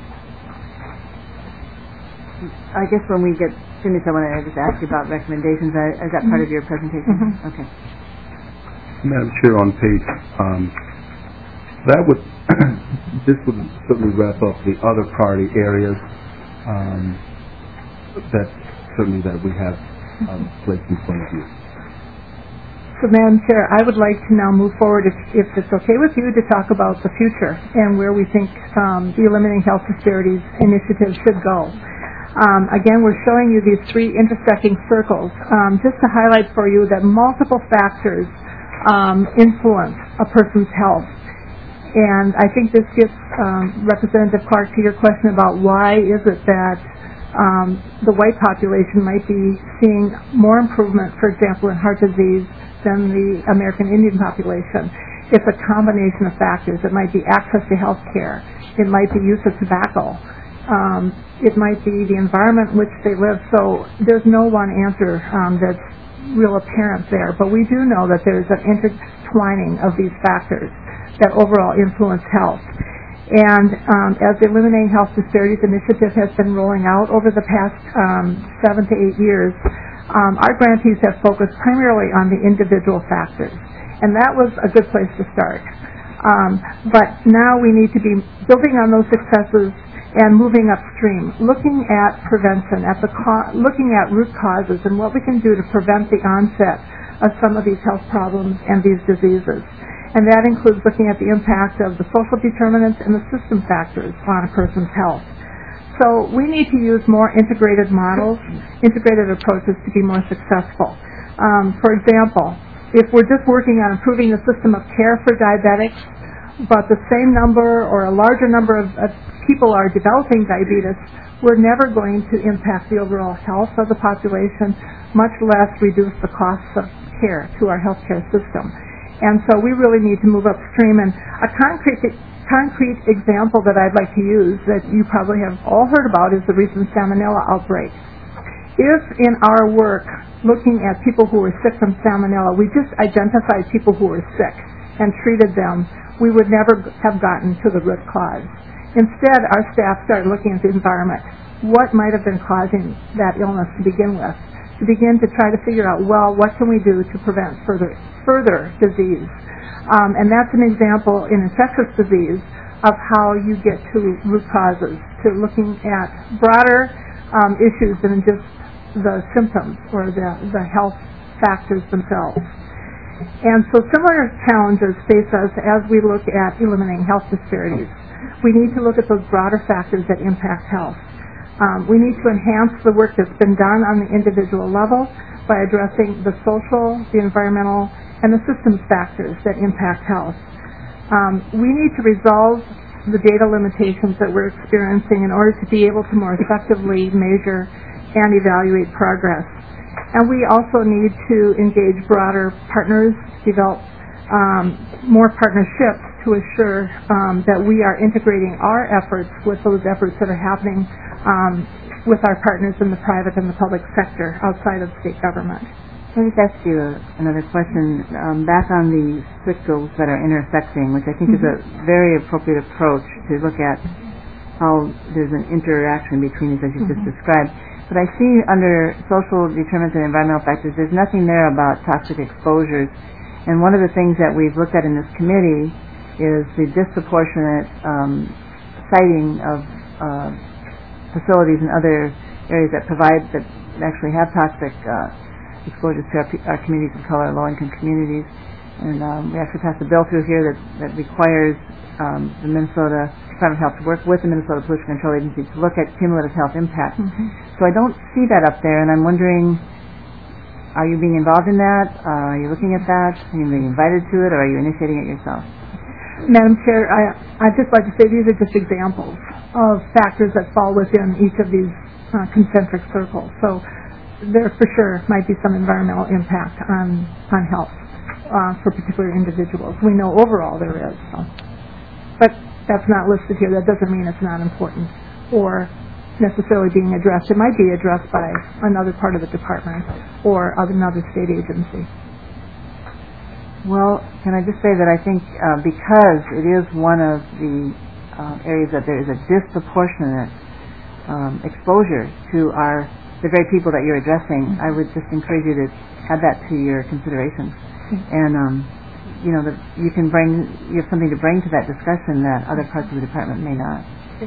I guess when we get finished, I want to just ask you about recommendations. Is that part of your presentation? Mm-hmm. Okay. Madam Chair, on page, um, that would, this would certainly wrap up the other priority areas um, that certainly that we have um, placed in front of you. So, Madam Chair, I would like to now move forward, if, if it's okay with you, to talk about the future and where we think um, the Eliminating Health Disparities initiative should go. Um, again, we're showing you these three intersecting circles um, just to highlight for you that multiple factors um, influence a person's health. And I think this gets um, Representative Clark to your question about why is it that um, the white population might be seeing more improvement, for example, in heart disease than the American Indian population. It's a combination of factors. It might be access to health care. It might be use of tobacco. Um, it might be the environment in which they live. So there's no one answer um, that's real apparent there. But we do know that there's an intertwining of these factors that overall influence health. And um, as the Eliminating Health Disparities Initiative has been rolling out over the past um, seven to eight years, um, our grantees have focused primarily on the individual factors. And that was a good place to start. Um, but now we need to be building on those successes and moving upstream, looking at prevention, at the co- looking at root causes and what we can do to prevent the onset of some of these health problems and these diseases. And that includes looking at the impact of the social determinants and the system factors on a person's health. So we need to use more integrated models, integrated approaches to be more successful. Um, for example, if we're just working on improving the system of care for diabetics, but the same number or a larger number of, of people are developing diabetes, we're never going to impact the overall health of the population, much less reduce the costs of care to our healthcare system. And so we really need to move upstream. And a concrete concrete example that I'd like to use that you probably have all heard about is the recent salmonella outbreak. If in our work, looking at people who were sick from salmonella, we just identified people who were sick and treated them, we would never have gotten to the root cause. Instead, our staff started looking at the environment. What might have been causing that illness to begin with? To begin to try to figure out, well, what can we do to prevent further further disease? Um, and that's an example in infectious disease of how you get to root causes, to looking at broader um, issues than just the symptoms or the, the health factors themselves. And so similar challenges face us as we look at eliminating health disparities. We need to look at those broader factors that impact health. Um, we need to enhance the work that's been done on the individual level by addressing the social, the environmental, and the systems factors that impact health. Um, we need to resolve the data limitations that we're experiencing in order to be able to more effectively measure and evaluate progress. And we also need to engage broader partners, develop um, more partnerships to assure um, that we are integrating our efforts with those efforts that are happening um, with our partners in the private and the public sector outside of state government. Let me just ask you a, another question. Um, back on the strict goals that are intersecting, which I think mm-hmm. is a very appropriate approach to look at how there's an interaction between these, as you mm-hmm. just described. But I see under social determinants and environmental factors, there's nothing there about toxic exposures. And one of the things that we've looked at in this committee is the disproportionate um, citing of uh, facilities and other areas that provide, that actually have toxic uh, exposures to our, our communities of color, low-income communities. And um, we actually passed a bill through here that, that requires um, the Minnesota Department of Health to work with the Minnesota Pollution Control Agency to look at cumulative health impact. Mm-hmm. So I don't see that up there, and I'm wondering, are you being involved in that? Uh, are you looking at that? Are you being invited to it, or are you initiating it yourself? Madam Chair, I, I'd just like to say these are just examples of factors that fall within each of these uh, concentric circles. So there for sure might be some environmental impact on, on health uh, for particular individuals. We know overall there is. So. But that's not listed here. That doesn't mean it's not important or necessarily being addressed. It might be addressed by another part of the department or of another state agency. Well, can I just say that I think uh, because it is one of the uh, areas that there is a disproportionate um, exposure to our the very people that you're addressing, mm-hmm. I would just encourage you to add that to your considerations. Mm-hmm. And um, you know, that you can bring you have something to bring to that discussion that other parts of the department may not.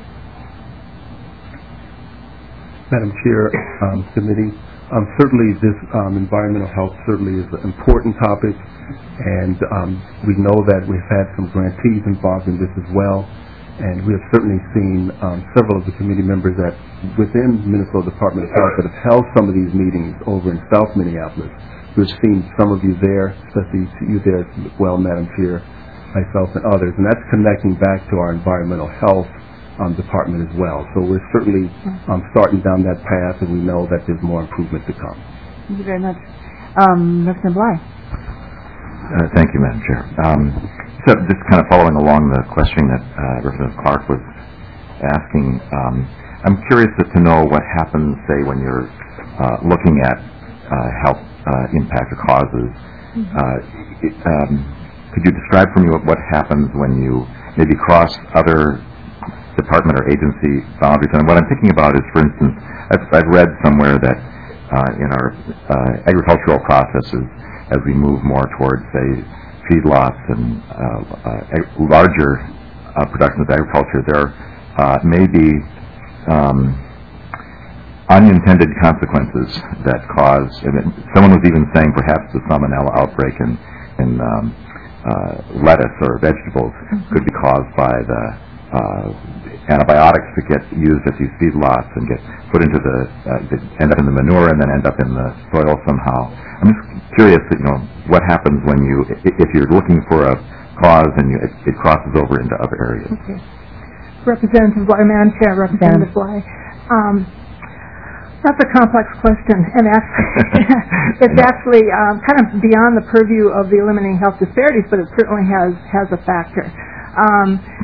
Madam Chair, um, committee, um, certainly this um, environmental health certainly is an important topic, and um, we know that we've had some grantees involved in this as well, and we have certainly seen um, several of the committee members that within Minnesota Department of Health that have held some of these meetings over in South Minneapolis. We've seen some of you there, especially you there as well, Madam Chair, myself and others, and that's connecting back to our environmental health Um, department as well. So we're certainly um, starting down that path, and we know that there's more improvement to come. Thank you very much. Um, Representative Bly. Uh, thank you, Madam Chair. Um, so just kind of following along the question that uh, Representative Clark was asking, um, I'm curious to know what happens, say, when you're uh, looking at uh, health uh, impact or causes. Mm-hmm. uh, it, um, could you describe for me what, what happens when you maybe cross other department or agency boundaries? And what I'm thinking about is, for instance, I've, I've read somewhere that uh, in our uh, agricultural processes, as we move more towards, say, feedlots and uh, uh, larger uh, production of agriculture, there uh, may be um, unintended consequences that cause, and it, someone was even saying perhaps the salmonella outbreak in, in um, uh, lettuce or vegetables mm-hmm. could be caused by the uh, antibiotics that get used at these feedlots and get put into the, uh, that end up in the manure and then end up in the soil somehow. I'm just curious, you know, what happens when you, if you're looking for a cause and you, it, it crosses over into other areas. Okay. Representative Bly, Madam Chair, Representative Bly. Um, that's a complex question, and actually, it's actually um, kind of beyond the purview of the eliminating health disparities, but it certainly has has a factor. Um,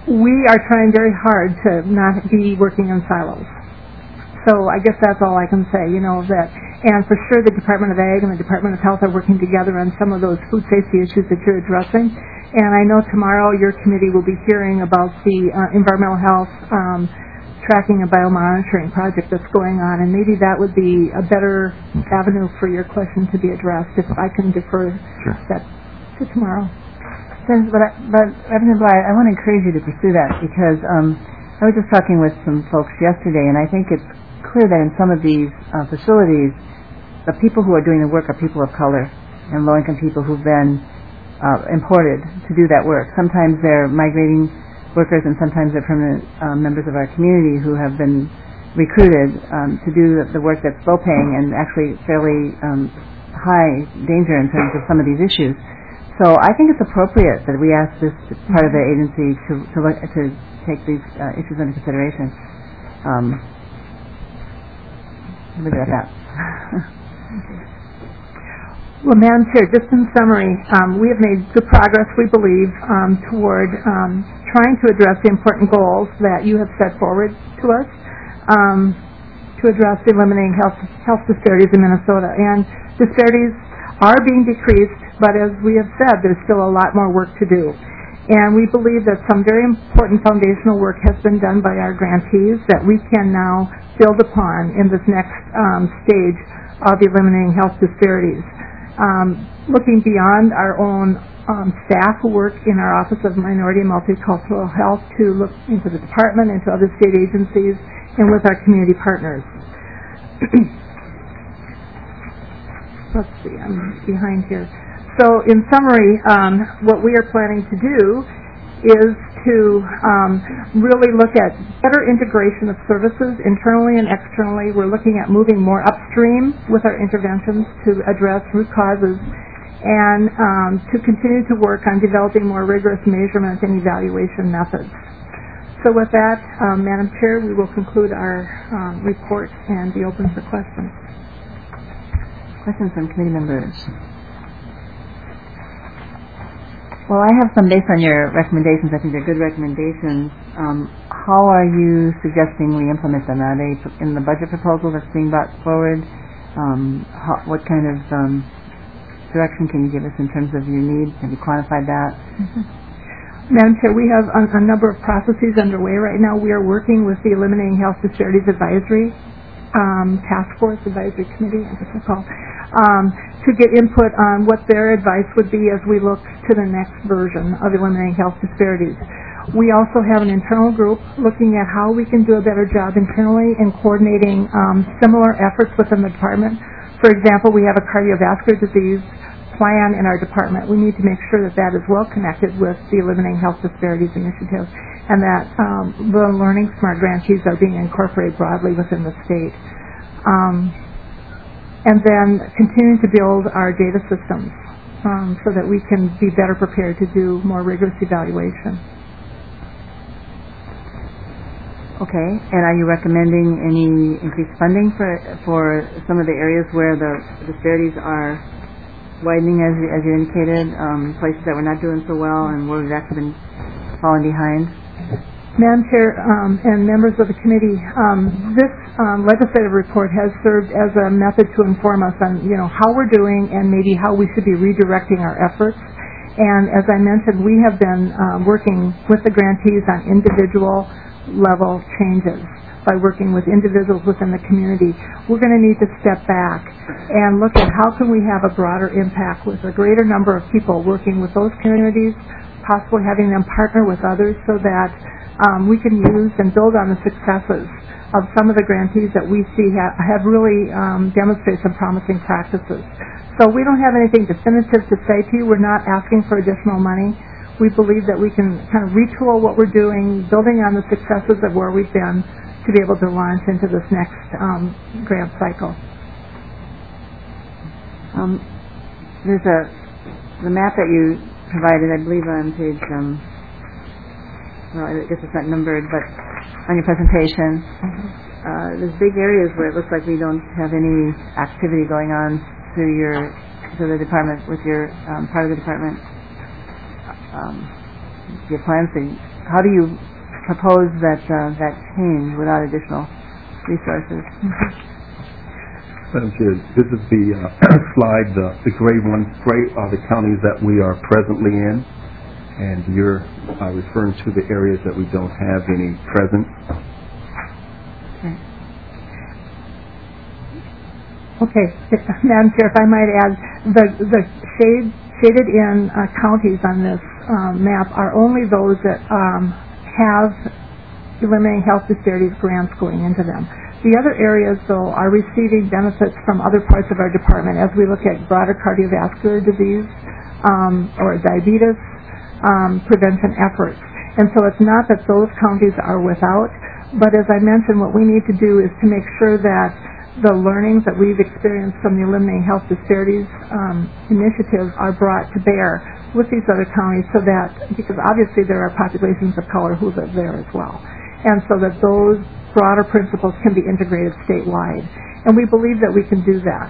we are trying very hard to not be working in silos. So I guess that's all I can say, you know, that, and for sure the Department of Ag and the Department of Health are working together on some of those food safety issues that you're addressing. And I know tomorrow your committee will be hearing about the uh, environmental health um, tracking and biomonitoring project that's going on, and maybe that would be a better avenue for your question to be addressed if I can defer Sure. that to tomorrow. Since, but, I- but Representative Bly, I want to encourage you to pursue that because um, I was just talking with some folks yesterday, and I think it's clear that in some of these uh, facilities, the people who are doing the work are people of color and low-income people who've been uh, imported to do that work. Sometimes they're migrating workers, and sometimes they're permanent um, members of our community who have been recruited um, to do the, the work that's low-paying and actually fairly um, high danger in terms of some of these issues. So I think it's appropriate that we ask this part of the agency to to, look, to take these uh, issues into consideration. Um, leave it at that. Well, Madam Chair, just in summary, um, we have made good progress, we believe, um, toward um, trying to address the important goals that you have set forward to us um, to address eliminating health, health disparities in Minnesota. And disparities are being decreased, but as we have said, there's still a lot more work to do. And we believe that some very important foundational work has been done by our grantees that we can now build upon in this next um, stage of eliminating health disparities. Um, looking beyond our own um, staff who work in our Office of Minority and Multicultural Health to look into the department, into other state agencies, and with our community partners. Let's see, I'm behind here. So in summary, um, what we are planning to do is to um, really look at better integration of services internally and externally. We're looking at moving more upstream with our interventions to address root causes and um, to continue to work on developing more rigorous measurement and evaluation methods. So with that, um, Madam Chair, we will conclude our um, report and be open for questions. Questions from committee members? Well, I have some based on your recommendations. I think they're good recommendations. Um, how are you suggesting we implement them? Are they in the budget proposal that's being brought forward? Um, how, what kind of um, direction can you give us in terms of your needs? Have you quantified that? Mm-hmm. Madam Chair, we have a, a number of processes underway right now. We are working with the Eliminating Health Disparities Advisory um, Task Force Advisory Committee, I guess it's called, um, to get input on what their advice would be as we look to the next version of eliminating health disparities. We also have an internal group looking at how we can do a better job internally in coordinating um, similar efforts within the department. For example, we have a cardiovascular disease plan in our department. We need to make sure that that is well connected with the Eliminating Health Disparities Initiative and that um, the Learning Smart grantees are being incorporated broadly within the state. Um, and then continuing to build our data systems um, so that we can be better prepared to do more rigorous evaluation. Okay, and are you recommending any increased funding for for some of the areas where the disparities are widening, as you, as you indicated, um, places that we're not doing so well and where we've actually been falling behind? Madam Chair um, and members of the committee, um, this um, legislative report has served as a method to inform us on, you know, how we're doing and maybe how we should be redirecting our efforts. And as I mentioned, we have been um, working with the grantees on individual level changes by working with individuals within the community. We're going to need to step back and look at how can we have a broader impact with a greater number of people working with those communities, possibly having them partner with others so that um, we can use and build on the successes of some of the grantees that we see ha- have really um, demonstrated some promising practices. So we don't have anything definitive to say to you. We're not asking for additional money. We believe that we can kind of retool what we're doing, building on the successes of where we've been to be able to launch into this next um, grant cycle. Um, there's a the map that you provided, I believe, on page. Um, well, I guess it's not numbered, but on your presentation, mm-hmm. uh, there's big areas where it looks like we don't have any activity going on through your through the department with your um, part of the department. Um, your plans to how do you propose that uh, that change without additional resources? Madam Chair, this is the uh, slide, the, the gray ones. Gray are the counties that we are presently in, and you're uh, referring to the areas that we don't have any presence. Okay, Madam Chair, if I might add, the the shade, shaded in uh, counties on this um, map are only those that um, have eliminating health disparities grants going into them. The other areas, though, are receiving benefits from other parts of our department as we look at broader cardiovascular disease um, or diabetes um, prevention efforts. And so it's not that those counties are without, but as I mentioned, what we need to do is to make sure that the learnings that we've experienced from the Eliminating Health Disparities um, initiative are brought to bear with these other counties so that, because obviously there are populations of color who live there as well, and so that those broader principles can be integrated statewide. And we believe that we can do that.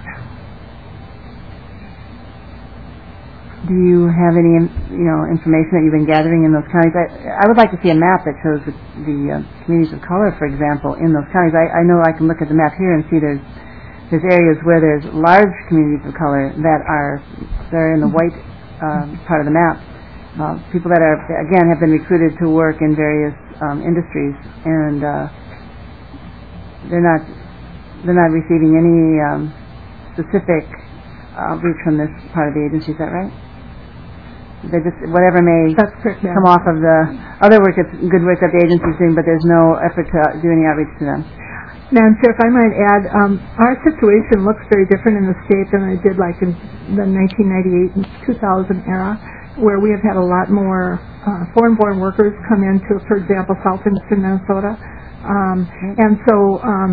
Do you have any, you know, information that you've been gathering in those counties? I, I would like to see a map that shows the, the uh, communities of color, for example, in those counties. I, I know I can look at the map here and see there's there's areas where there's large communities of color that are that are in the white um, part of the map. Uh, people that are, again, have been recruited to work in various um, industries, and uh, they're not they're not receiving any um, specific outreach from this part of the agency. Is that right? They just, whatever may That's correct, yeah. come off of the other work, that's good work that the agency is doing, but there's no effort to do any outreach to them. Madam Chair, if I might add, um, our situation looks very different in the state than it did like in the nineteen ninety-eight and two thousand era, where we have had a lot more uh, foreign-born workers come into, for example, southeastern Minnesota. Um, and so um,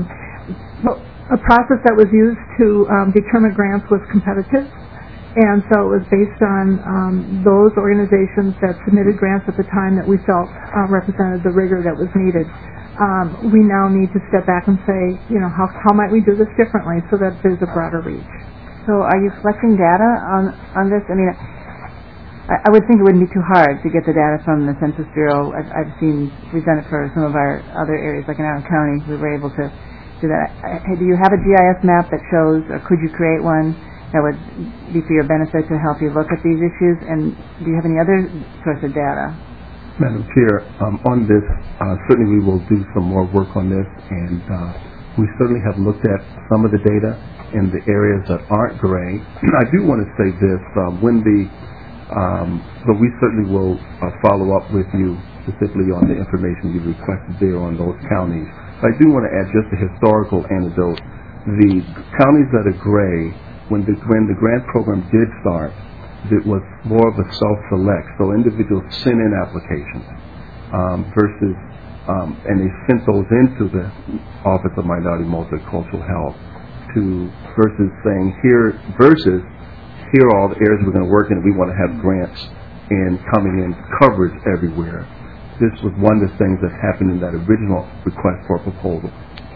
a process that was used to um, determine grants was competitive. And so it was based on um, those organizations that submitted grants at the time that we felt uh, represented the rigor that was needed. Um, we now need to step back and say, you know, how, how might we do this differently so that there's a broader reach? So are you collecting data on, on this? I mean, I, I would think it wouldn't be too hard to get the data from the Census Bureau. I've, I've seen, we've done it for some of our other areas, like in Allen County, we were able to do that. I, do you have a G I S map that shows, or could you create one that would be for your benefit to help you look at these issues? And do you have any other source of data? Madam Chair, um, on this, uh, certainly we will do some more work on this, and uh, we certainly have looked at some of the data in the areas that aren't gray. I do want to say this, um, when the, um, but we certainly will uh, follow up with you specifically on the information you requested there on those counties. But I do want to add just a historical anecdote. The counties that are gray, When the, when the grant program did start, it was more of a self-select. So individuals sent in applications um, versus, um, and they sent those into the Office of Minority Multicultural Health to versus saying here versus here are all the areas we're going to work in. We want to have grants and coming in coverage everywhere. This was one of the things that happened in that original request for proposal.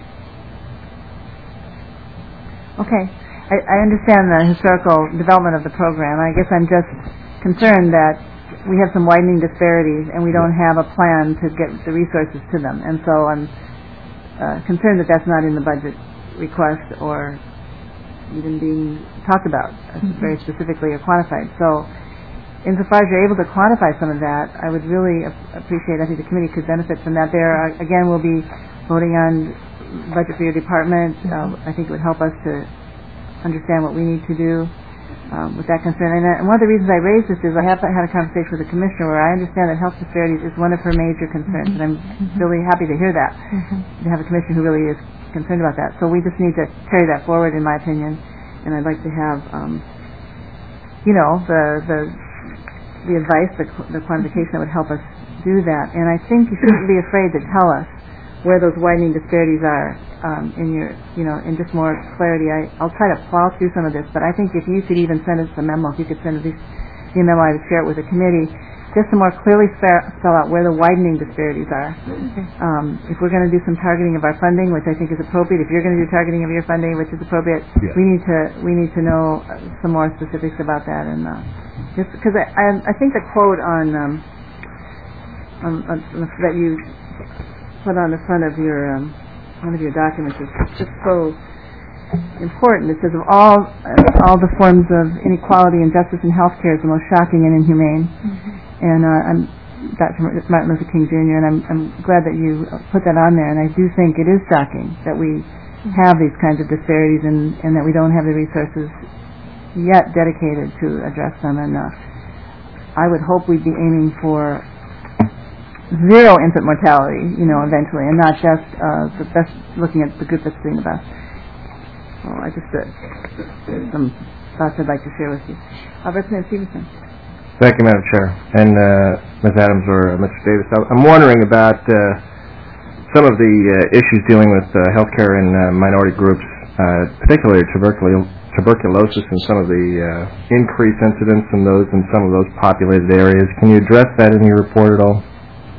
Okay. I, I understand the historical development of the program. I guess I'm just concerned that we have some widening disparities and we don't have a plan to get the resources to them. And so I'm uh, concerned that that's not in the budget request or even being talked about mm-hmm. very specifically or quantified. So insofar as you're able to quantify some of that, I would really ap- appreciate, I think the committee could benefit from that. There, are, again, we'll be voting on budget for your department. Mm-hmm. Uh, I think it would help us to understand what we need to do um, with that concern. And, uh, and one of the reasons I raised this is I have had a conversation with the commissioner where I understand that health disparities is one of her major concerns, mm-hmm. and I'm mm-hmm. really happy to hear that, mm-hmm. to have a commissioner who really is concerned about that. So we just need to carry that forward, in my opinion, and I'd like to have, um, you know, the the the advice, the, the quantification that would help us do that. And I think you shouldn't be afraid to tell us where those widening disparities are um, in your, you know, in just more clarity. I, I'll try to plow through some of this, but I think if you could even send us a memo, if you could send us the memo, I would share it with the committee, just to more clearly spell out where the widening disparities are. Okay. Um, if we're going to do some targeting of our funding, which I think is appropriate, if you're going to do targeting of your funding, which is appropriate, yeah. we need to we need to know some more specifics about that. And uh, just because I, I I think the quote on um, um, on, that you put on the front of your um, one of your documents is just so important. It says of all uh, all the forms of inequality and justice in healthcare is the most shocking and inhumane. Mm-hmm. And uh, I'm Doctor Martin Luther King Junior and I'm, I'm glad that you put that on there. And I do think it is shocking that we have these kinds of disparities and, and that we don't have the resources yet dedicated to address them. And uh, I would hope we'd be aiming for zero infant mortality, you know, eventually, and not just uh, the best, looking at the group that's doing the best. So I just uh, some thoughts I'd like to share with you. Uh, Representative Stevenson. Thank you, Madam Chair. And uh, Miz Adams or uh, Mister Davis, I'm wondering about uh, some of the uh, issues dealing with uh, healthcare in uh, minority groups, uh, particularly tuberculosis, tuberculosis and some of the uh, increased incidence in those in some of those populated areas. Can you address that in your report at all?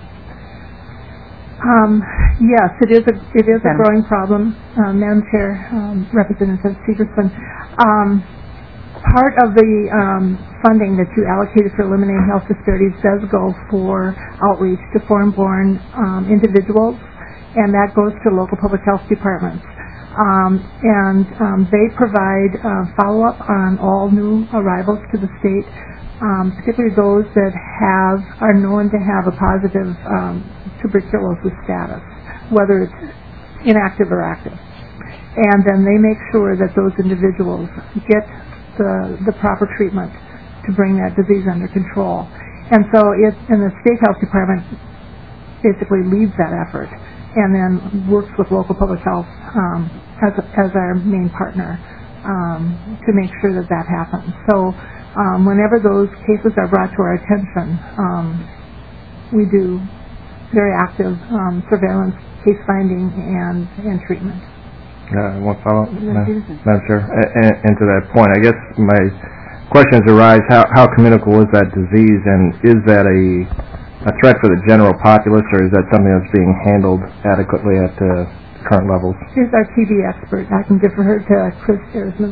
Um, yes, it is a it is a growing problem, uh, Madam Chair, um, Representative Severson. Um, part of the um, funding that you allocated for eliminating health disparities does go for outreach to foreign-born um, individuals, and that goes to local public health departments. Um, and um, they provide uh, follow-up on all new arrivals to the state, um, particularly those that have are known to have a positive um, tuberculosis status, whether it's inactive or active. And then they make sure that those individuals get the, the proper treatment to bring that disease under control. And so it, and the state health department basically leads that effort and then works with local public health um, as, a, as our main partner um, to make sure that that happens. So um, whenever those cases are brought to our attention, um, we do very active um, surveillance, case finding, and, and treatment. Uh, one follow-up, Madam Chair. And, and to that point, I guess my questions arise: How, how communicable is that disease, and is that a, a threat for the general populace, or is that something that's being handled adequately at uh, current levels? Here's our T B expert. I can defer her to Chris Ersman.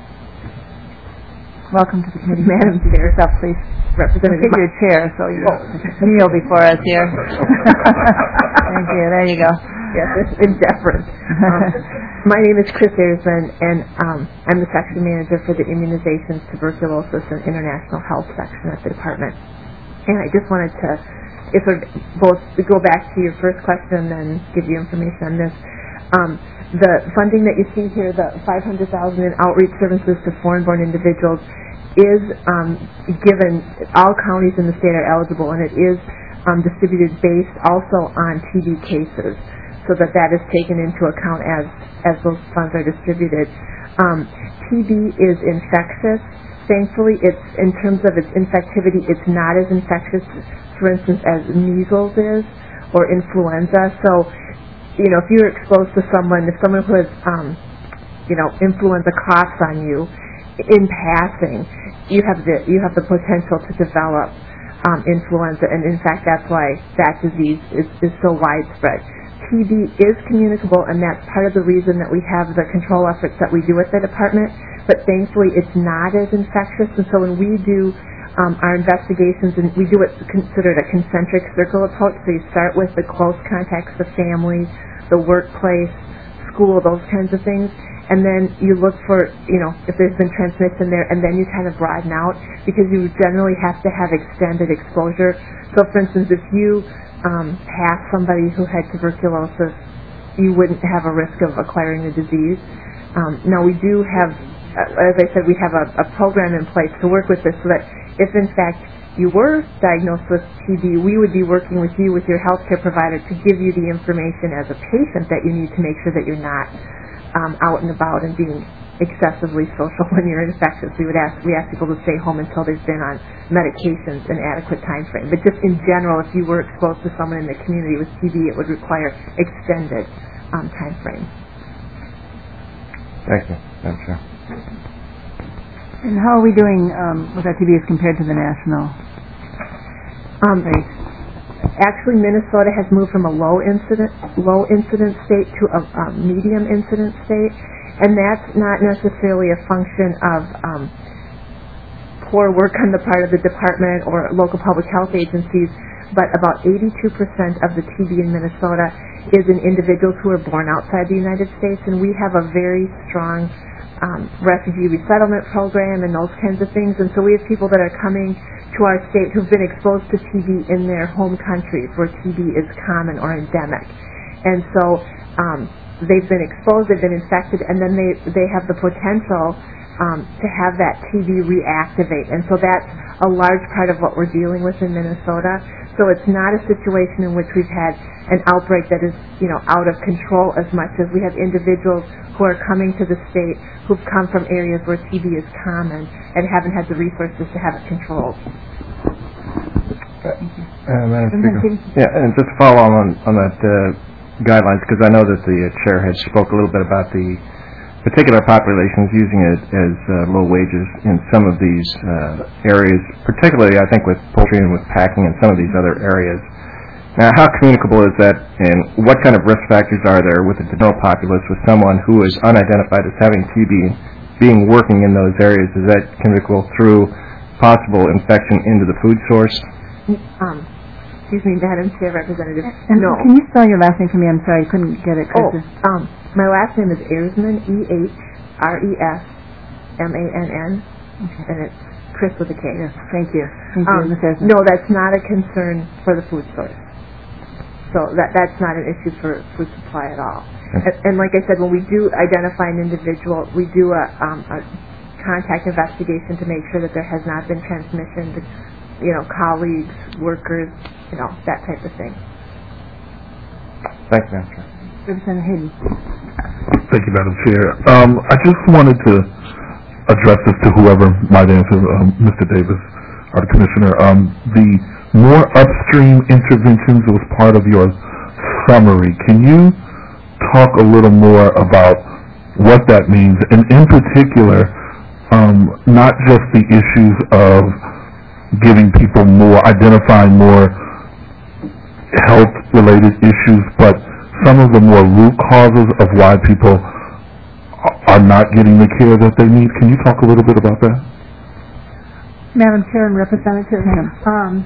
Welcome to the committee, Madam Chair. Yourself, please. Representative, take your chair so you kneel before us here. Thank you. There you go. Yes, it's in deference. Um, my name is Chris Ersman, and um, I'm the section manager for the Immunizations, Tuberculosis, and International Health section at the department. And I just wanted to, if we both go back to your first question and then give you information on this. Um, the funding that you see here, the five hundred thousand dollars in outreach services to foreign-born individuals, is um, given. All counties in the state are eligible, and it is um, distributed based also on T B cases, so that that is taken into account as as those funds are distributed. Um, T B is infectious. Thankfully, it's in terms of its infectivity, it's not as infectious, for instance, as measles is or influenza. So, you know, if you're exposed to someone, if someone who has, um, you know, influenza coughs on you in passing, you have the you have the potential to develop um, influenza, and in fact, that's why that disease is, is so widespread. T B is communicable, and that's part of the reason that we have the control efforts that we do at the department, but thankfully it's not as infectious, and so when we do um, our investigations, and we do what's considered a concentric circle approach, so you start with the close contacts, the family, the workplace, school, those kinds of things, and then you look for, you know, if there's been transmission there, and then you kind of broaden out, because you generally have to have extended exposure. So, for instance, if you um, pass somebody who had tuberculosis, you wouldn't have a risk of acquiring the disease. Um, now, we do have, uh, as I said, we have a, a program in place to work with this, so that if, in fact, you were diagnosed with T B, we would be working with you, with your healthcare provider, to give you the information as a patient that you need to make sure that you're not Um, out and about and being excessively social when you're infectious. We would ask we ask people to stay home until they've been on medications in adequate time frame. But just in general, if you were exposed to someone in the community with T B, it would require extended um, time frame. Thank you, Madam Chair. And how are we doing um, with our T B as compared to the national um, rate? Actually, Minnesota has moved from a low incident low incident state to a, a medium incident state, and that's not necessarily a function of um, poor work on the part of the department or local public health agencies, but about eighty-two percent of the T B in Minnesota is in individuals who are born outside the United States, and we have a very strong um, refugee resettlement program and those kinds of things. And so we have people that are coming to our state who've been exposed to T B in their home countries where T B is common or endemic. And so um, they've been exposed, they've been infected, and then they, they have the potential um, to have that T B reactivate. And so that's a large part of what we're dealing with in Minnesota. So it's not a situation in which we've had an outbreak that is, you know, out of control as much as we have individuals who are coming to the state who've come from areas where T B is common and haven't had the resources to have it controlled. Uh, Madam Speaker. Yeah, and just to follow on on that uh, guidelines, because I know that the uh, chair had spoke a little bit about the particular populations using it as uh, low wages in some of these uh, areas, particularly I think with poultry and with packing and some of these other areas. Now, how communicable is that, and what kind of risk factors are there with the general populace with someone who is unidentified as having T B being working in those areas? Is that communicable through possible infection into the food source? Um, excuse me, Madam Chair, Representative. And no. Can you spell your last name for me? I'm sorry, I couldn't get it. Oh, um, my last name is Ehresmann, E H R E S M A N N, okay. And it's Chris with a K. Yes, thank you. Thank you, um, Miz Ehresmann. No, that's not a concern for the food source. So that that's not an issue for food supply at all. And, and like I said, when we do identify an individual, we do a, um, a contact investigation to make sure that there has not been transmission to, you know, colleagues, workers, you know, that type of thing. Thank you, Madam Chair. Representative Hayden. Thank you, Madam Chair. Um, I just wanted to address this to whoever might answer, um, Mister Davis, or the Commissioner. Um, the more upstream interventions was part of your summary. Can you talk a little more about what that means, and in particular, um, not just the issues of giving people more, identifying more health-related issues, but some of the more root causes of why people are not getting the care that they need. Can you talk a little bit about that? Madam Chair and Representative, um,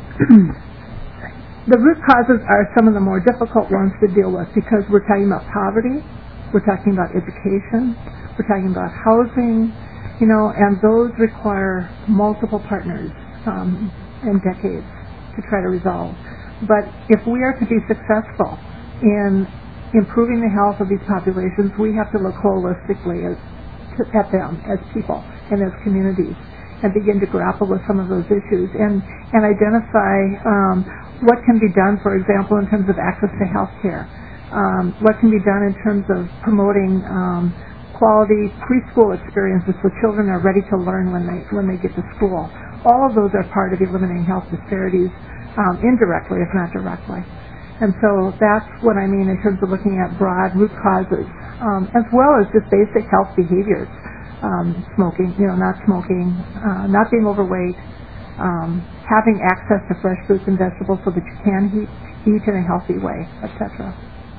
the root causes are some of the more difficult ones to deal with because we're talking about poverty, we're talking about education, we're talking about housing, you know, and those require multiple partners um, and decades to try to resolve. But if we are to be successful in improving the health of these populations, we have to look holistically as, to, at them as people and as communities and begin to grapple with some of those issues and, and identify um, what can be done, for example, in terms of access to health care, um, what can be done in terms of promoting um, quality preschool experiences so children are ready to learn when they, when they get to school. All of those are part of eliminating health disparities um, indirectly, if not directly. And so that's what I mean in terms of looking at broad root causes, um, as well as just basic health behaviors. Um, smoking, you know, not smoking, uh, not being overweight, um, having access to fresh fruits and vegetables so that you can eat, eat in a healthy way, et cetera.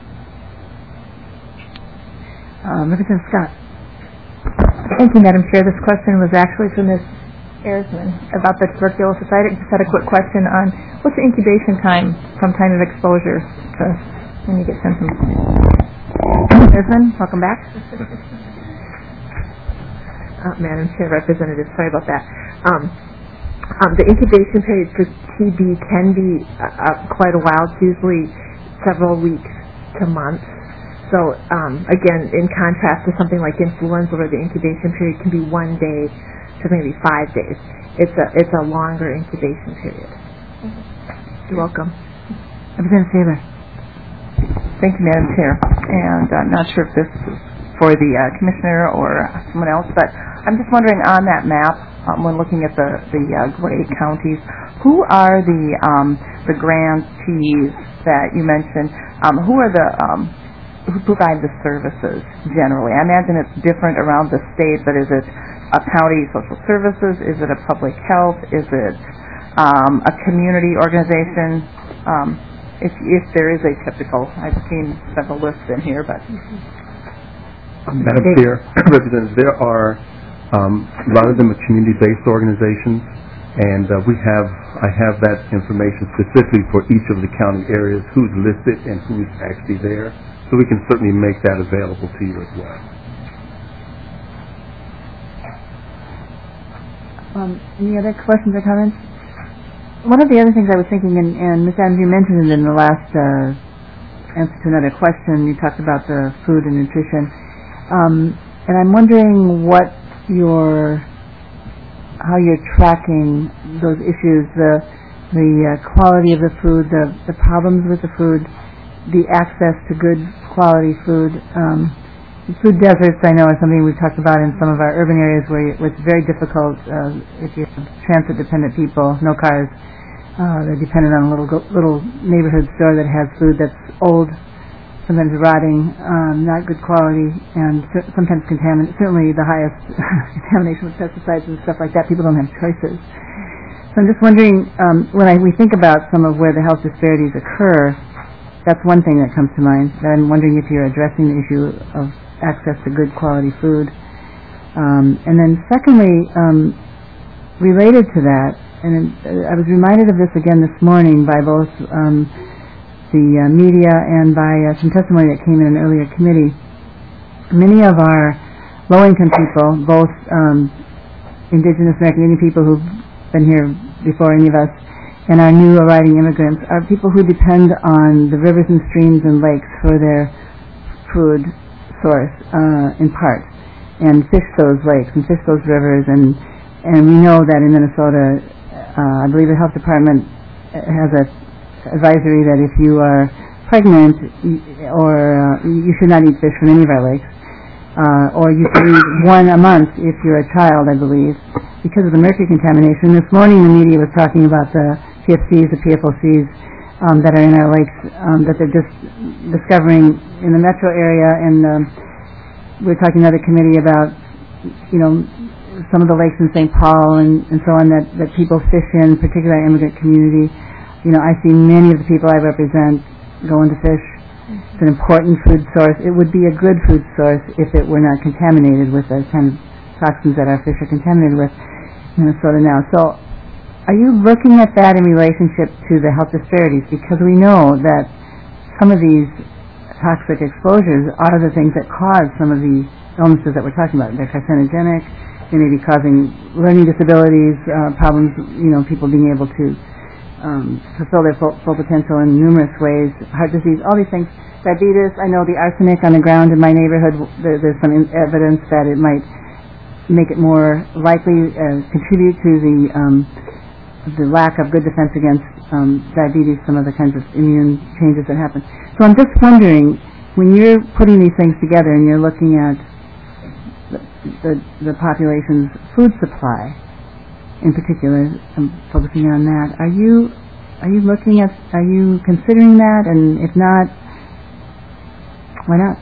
Um, Representative Scott. Thank you, Madam Chair. This question was actually for Miz Ehresmann about the tuberculosis. I just had a quick question on what's the incubation time from time of exposure to when you get symptoms. Ehresmann, welcome back. Uh, Madam Chair, Representative, sorry about that. Um, um, the incubation period for T B can be uh, uh, quite a while. It's usually several weeks to months. So, um, again, in contrast to something like influenza, where the incubation period can be one day to maybe five days, it's a it's a longer incubation period. You're welcome. Representative Taylor. Thank you, Madam Chair. And I'm not sure if this is for the uh, Commissioner or someone else, but I'm just wondering on that map, um, when looking at the, the uh, gray counties, who are the um, the grantees that you mentioned? Um, who are the um, who provide the services generally? I imagine it's different around the state, but is it a county social services? Is it a public health? Is it um, a community organization? Um, if, if there is a typical, I've seen several lists in here, but... Madam Chair, Representatives, there are um, a lot of them are community-based organizations. And uh, we have, I have that information specifically for each of the county areas, who's listed and who's actually there. So we can certainly make that available to you as well. Um, any other questions or comments? One of the other things I was thinking, and, and Miz Adams, you mentioned it in the last uh, answer to another question, you talked about the food and nutrition. Um, and I'm wondering what your how you're tracking those issues, the the uh, quality of the food, the, the problems with the food, the access to good quality food. Um, food deserts, I know, are something we've talked about in some of our urban areas where, you, where it's very difficult uh, if you're transit-dependent people, no cars. Uh, they're dependent on a little go- little neighborhood store that has food that's old, sometimes rotting, um, not good quality, and cer- sometimes contaminated. Certainly the highest contamination with pesticides and stuff like that. People don't have choices. So I'm just wondering, um, when I, we think about some of where the health disparities occur, that's one thing that comes to mind. That I'm wondering if you're addressing the issue of access to good quality food. Um, and then secondly, um, related to that, and uh, I was reminded of this again this morning by both um, the uh, media and by uh, some testimony that came in an earlier committee. Many of our low-income people, both um, indigenous American Indian people who've been here before any of us, and our new arriving immigrants, are people who depend on the rivers and streams and lakes for their food source, uh, in part, and fish those lakes and fish those rivers. And and we know that in Minnesota, uh, I believe the health department has a advisory that if you are pregnant or uh, you should not eat fish from any of our lakes, uh, or you can eat one a month if you're a child, I believe, because of the mercury contamination. This morning the media was talking about the P F Cs, the P F O Cs um, that are in our lakes, um, that they're just discovering in the metro area, and um, we we're talking to another committee about, you know, some of the lakes in Saint Paul and, and so on that, that people fish in, particularly our immigrant community. You know, I see many of the people I represent going to fish. It's an important food source. It would be a good food source if it were not contaminated with the kind of toxins that our fish are contaminated with in Minnesota now. So are you looking at that in relationship to the health disparities? Because we know that some of these toxic exposures are the things that cause some of these illnesses that we're talking about. They're carcinogenic. They may be causing learning disabilities, uh, problems, you know, people being able to Um, fulfill their full, full potential in numerous ways, heart disease, all these things, diabetes. I know the arsenic on the ground in my neighborhood, there, there's some in evidence that it might make it more likely, uh, contribute to the um, the lack of good defense against um, diabetes, some of the kinds of immune changes that happen. So I'm just wondering, when you're putting these things together and you're looking at the, the, the population's food supply, in particular, I'm focusing on that. Are you are you looking at, are you considering that? And if not, why not?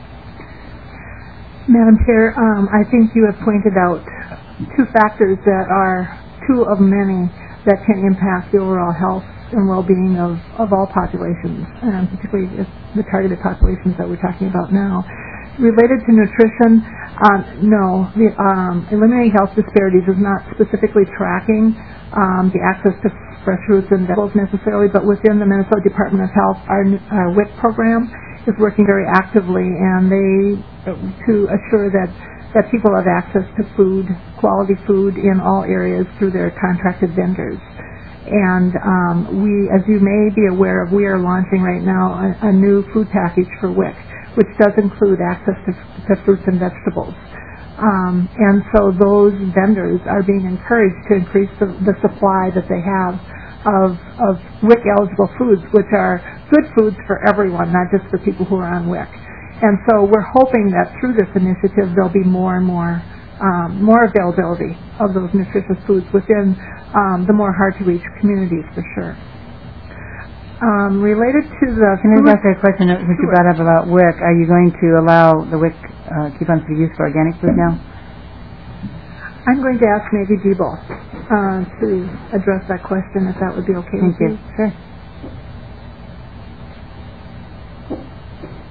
Madam Chair, um, I think you have pointed out two factors that are two of many that can impact the overall health and well-being of, of all populations, and particularly the targeted populations that we're talking about now. Related to nutrition, um, no, the, um, eliminating health disparities is not specifically tracking um, the access to fresh fruits and vegetables necessarily, but within the Minnesota Department of Health, our, our W I C program is working very actively, and they to assure that that people have access to food, quality food in all areas through their contracted vendors. And um, we, as you may be aware of, we are launching right now a, a new food package for W I C, which does include access to, to fruits and vegetables. Um, and so those vendors are being encouraged to increase the, the supply that they have of, of W I C-eligible foods, which are good foods for everyone, not just for people who are on W I C. And so we're hoping that through this initiative there'll be more and more um, more availability of those nutritious foods within um, the more hard-to-reach communities, for sure. Um, related to the... Can I ask a question that you brought up about W I C? Are you going to allow the W I C uh, coupons to be used for organic food now? I'm going to ask maybe Debo uh, to address that question, if that would be okay Thank with you. you. Sure.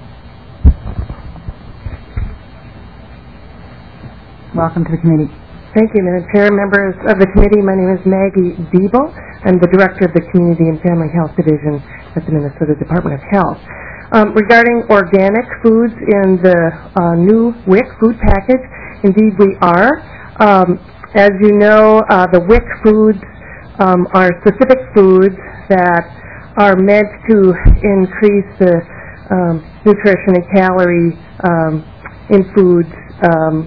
Welcome to the committee. Thank you, Madam Chair. Members of the committee, my name is Maggie Diebel. I'm the Director of the Community and Family Health Division at the Minnesota Department of Health. Um, regarding organic foods in the uh, new W I C food package, indeed we are. Um, as you know, uh, the W I C foods um, are specific foods that are meant to increase the um, nutrition and calorie um, in foods um,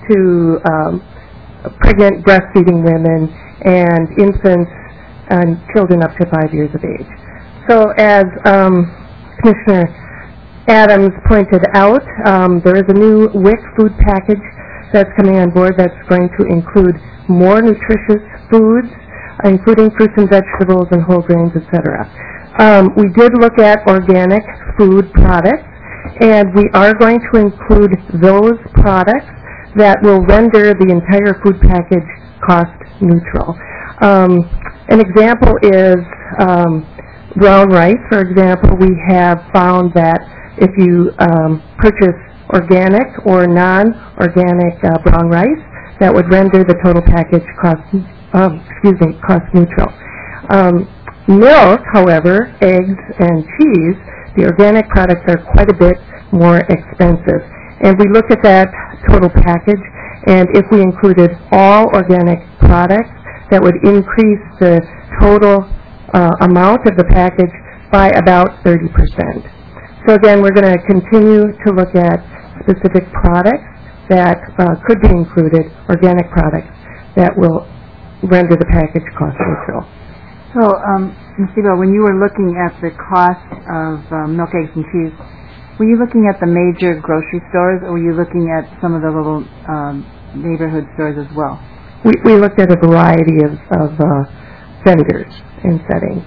to um, pregnant, breastfeeding women and infants and children up to five years of age. So as um, Commissioner Adams pointed out, um, there is a new W I C food package that's coming on board that's going to include more nutritious foods, including fruits and vegetables and whole grains, et cetera. Um, we did look at organic food products, and we are going to include those products that will render the entire food package cost neutral. Um, an example is um, brown rice. For example, we have found that if you um, purchase organic or non-organic uh, brown rice, that would render the total package cost, um, excuse me, cost neutral. Um, milk, however, eggs and cheese, the organic products are quite a bit more expensive. And we looked at that total package, and if we included all organic products, that would increase the total uh, amount of the package by about thirty percent. So again, we're going to continue to look at specific products that uh, could be included, organic products, that will render the package cost neutral. So, um, Miz Diebel, when you were looking at the cost of um, milk, eggs, and cheese, were you looking at the major grocery stores, or were you looking at some of the little um, neighborhood stores as well? We, we looked at a variety of, of uh, vendors and settings.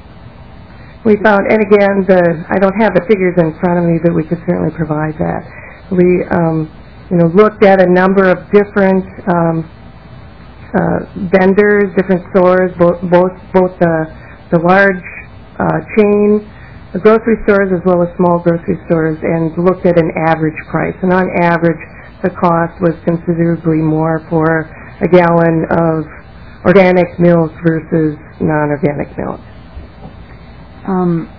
We found, and again, the I don't have the figures in front of me, but we could certainly provide that. We, um, you know, looked at a number of different um, uh, vendors, different stores, both both both the the large uh, chain the grocery stores as well as small grocery stores, and looked at an average price. And on average, the cost was considerably more for a gallon of organic milk versus non-organic milk. Um,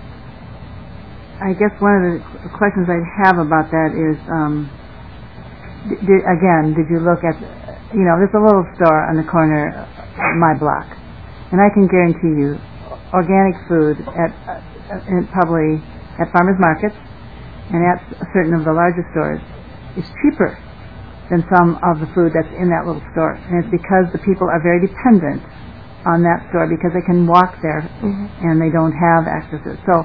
I guess one of the questions I have about that is, um, did, again, did you look at, you know, there's a little store on the corner of my block, and I can guarantee you organic food at, uh, and probably at farmers markets and at certain of the larger stores is cheaper than some of the food that's in that little store. And it's because the people are very dependent on that store because they can walk there mm-hmm. and they don't have access to it. So,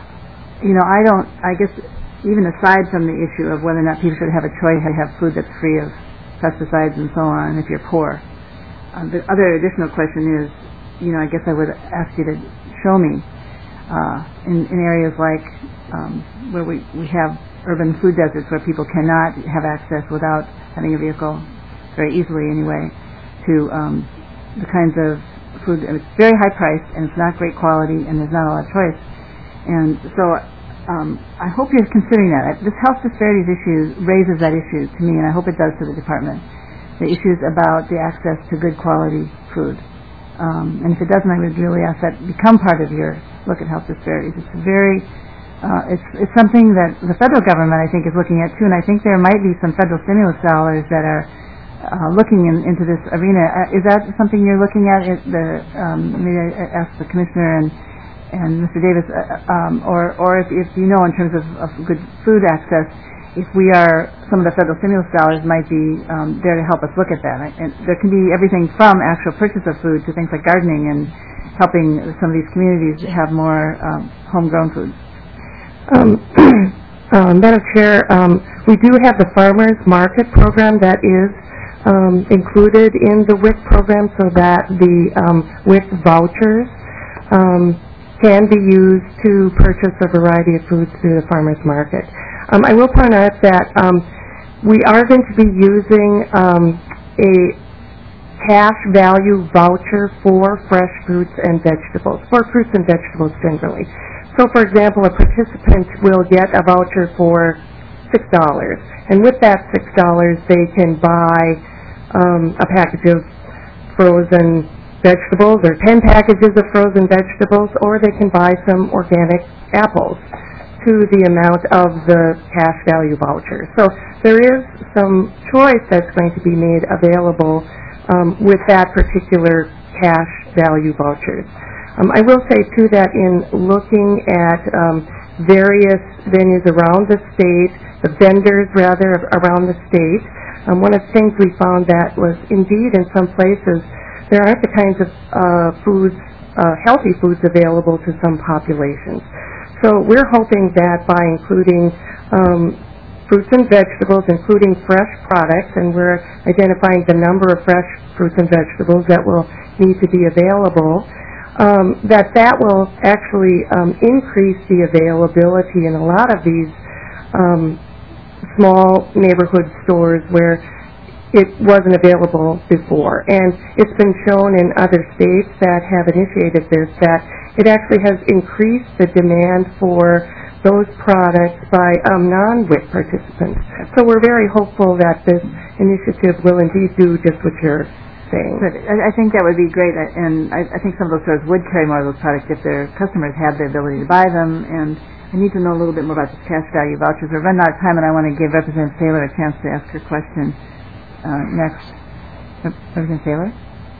you know, I don't, I guess, even aside from the issue of whether or not people should have a choice to have food that's free of pesticides and so on if you're poor, uh, the other additional question is, you know, I guess I would ask you to show me uh, in, in areas like um, where we, we have urban food deserts where people cannot have access without having a vehicle, very easily anyway, to um, the kinds of food. It's very high priced and it's not great quality and there's not a lot of choice. And so um, I hope you're considering that. This health disparities issue raises that issue to me, and I hope it does to the department. The issues about the access to good quality food. Um, and if it doesn't, I would really ask that become part of your look at health disparities. It's very, uh, it's it's something that the federal government, I think, is looking at too, and I think there might be some federal stimulus dollars that are uh, looking in, into this arena. Uh, is that something you're looking at? It, the um, maybe I ask the commissioner and and Mister Davis, uh, um, or or if, if you know in terms of, of good food access, if we are, some of the federal stimulus dollars might be um, there to help us look at that. And there can be everything from actual purchase of food to things like gardening and helping some of these communities have more um, homegrown food. Um, uh, Madam Chair, um, we do have the Farmers Market program that is um, included in the W I C program, so that the um, W I C vouchers um, can be used to purchase a variety of foods through the Farmers Market. Um, I will point out that um, we are going to be using um, a cash value voucher for fresh fruits and vegetables, for fruits and vegetables generally. So, for example, a participant will get a voucher for six dollars, and with that six dollars they can buy um, a package of frozen vegetables or ten packages of frozen vegetables, or they can buy some organic apples to the amount of the cash value voucher. So there is some choice that's going to be made available um, with that particular cash value vouchers. Um, I will say, too, that in looking at um, various venues around the state, the vendors, rather, around the state, um, one of the things we found that was indeed in some places there aren't the kinds of uh, foods, uh, healthy foods available to some populations. So we're hoping that by including um, fruits and vegetables, including fresh products, and we're identifying the number of fresh fruits and vegetables that will need to be available, um, that that will actually um, increase the availability in a lot of these um, small neighborhood stores where it wasn't available before. And it's been shown in other states that have initiated this that it actually has increased the demand for those products by um, non-W I C participants. So we're very hopeful that this initiative will indeed do just what you're saying. But I I think that would be great, and I, I think some of those stores would carry more of those products if their customers had the ability to buy them. And I need to know a little bit more about this cash value vouchers. We're running out of time, and I want to give Representative Saylor a chance to ask her question. Uh, next, Representative Saylor.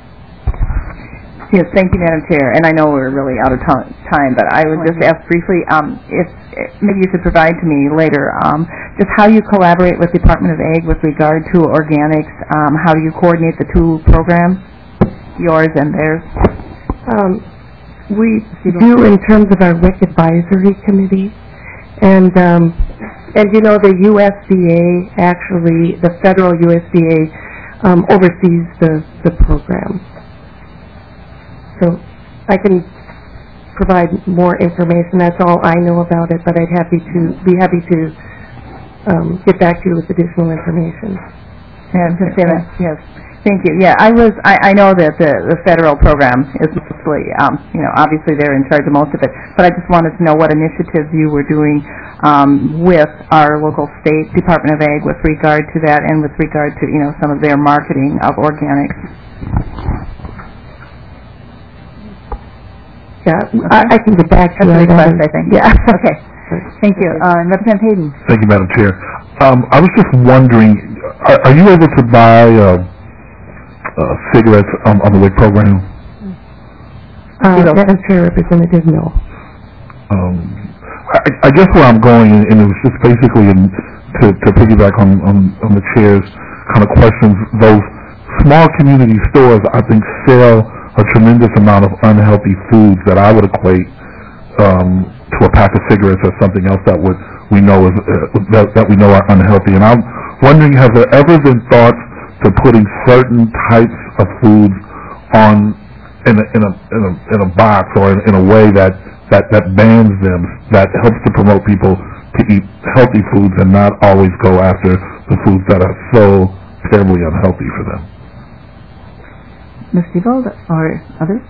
Yes, thank you, Madam Chair. And I know we're really out of t- time, but I would just ask briefly, um, if, if maybe you could provide to me later, um, just how you collaborate with Department of Ag with regard to organics. Um, how do you coordinate the two programs, yours and theirs? Um, we do in terms of our W I C advisory committee, and um, and you know the U S D A actually, the federal U S D A um, oversees the the program. So I can provide more information. That's all I know about it, but I'd happy to be happy to um, get back to you with additional information. Yeah, yes. Thank you. Yeah, I was. I, I know that the, the federal program is mostly, um, you know, obviously they're in charge of most of it. But I just wanted to know what initiatives you were doing um, with our local state Department of Ag with regard to that, and with regard to, you know, some of their marketing of organics. Yeah, okay. I, I can get back to that. That's a request, I think. Yeah. Okay. Thank you. Uh, Representative Hayden. Thank you, Madam Chair. Um, I was just wondering, are, are you able to buy uh, uh, cigarettes um, on the W I C program? Uh, Madam Chair, Representative, no. Um, I, I guess where I'm going, and it was just basically in, to, to piggyback on, on, on the Chair's kind of questions, those small community stores, I think, sell a tremendous amount of unhealthy foods that I would equate um, to a pack of cigarettes or something else that would we know is uh, that, that we know are unhealthy. And I'm wondering, have there ever been thoughts to putting certain types of foods on in a in a in a, in a box or in, in a way that, that that bans them, that helps to promote people to eat healthy foods and not always go after the foods that are so terribly unhealthy for them? Miz Diebold or others?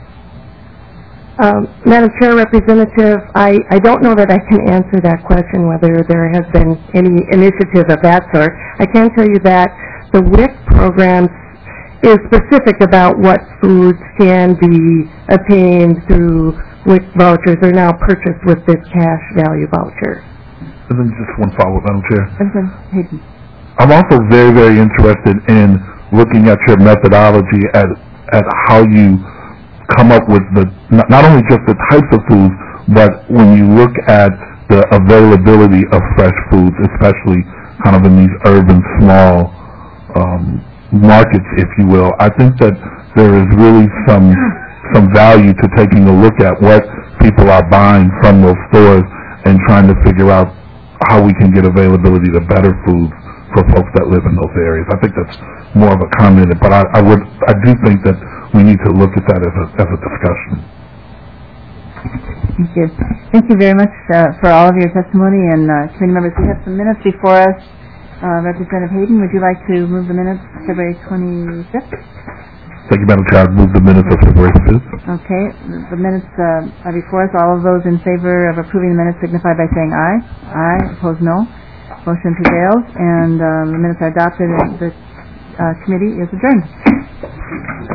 Um, Madam Chair, Representative, I, I don't know that I can answer that question, whether there has been any initiative of that sort. I can tell you that the W I C program is specific about what foods can be obtained through W I C vouchers or now purchased with this cash value voucher. And then just one follow-up, Madam Chair. Hayden. I'm also very, very interested in looking at your methodology at, at how you come up with the not, not only just the types of foods, but when you look at the availability of fresh foods, especially kind of in these urban small um, markets, if you will. I think that there is really some some value to taking a look at what people are buying from those stores and trying to figure out how we can get availability to better foods for folks that live in those areas. I think that's more of a comment, but I, I would I do think that we need to look at that as a, as a discussion. Thank you. Thank you very much uh, for all of your testimony. And uh, committee members, we have some minutes before us. Uh, Representative Hayden, would you like to move the minutes February twenty-fifth? Thank you, Madam Chair. I move the minutes of February fifth. Okay. The minutes uh, are before us. All of those in favor of approving the minutes signify by saying aye. Aye. Opposed, no. Motion prevails, and um, the minutes are adopted. And the uh, committee is adjourned.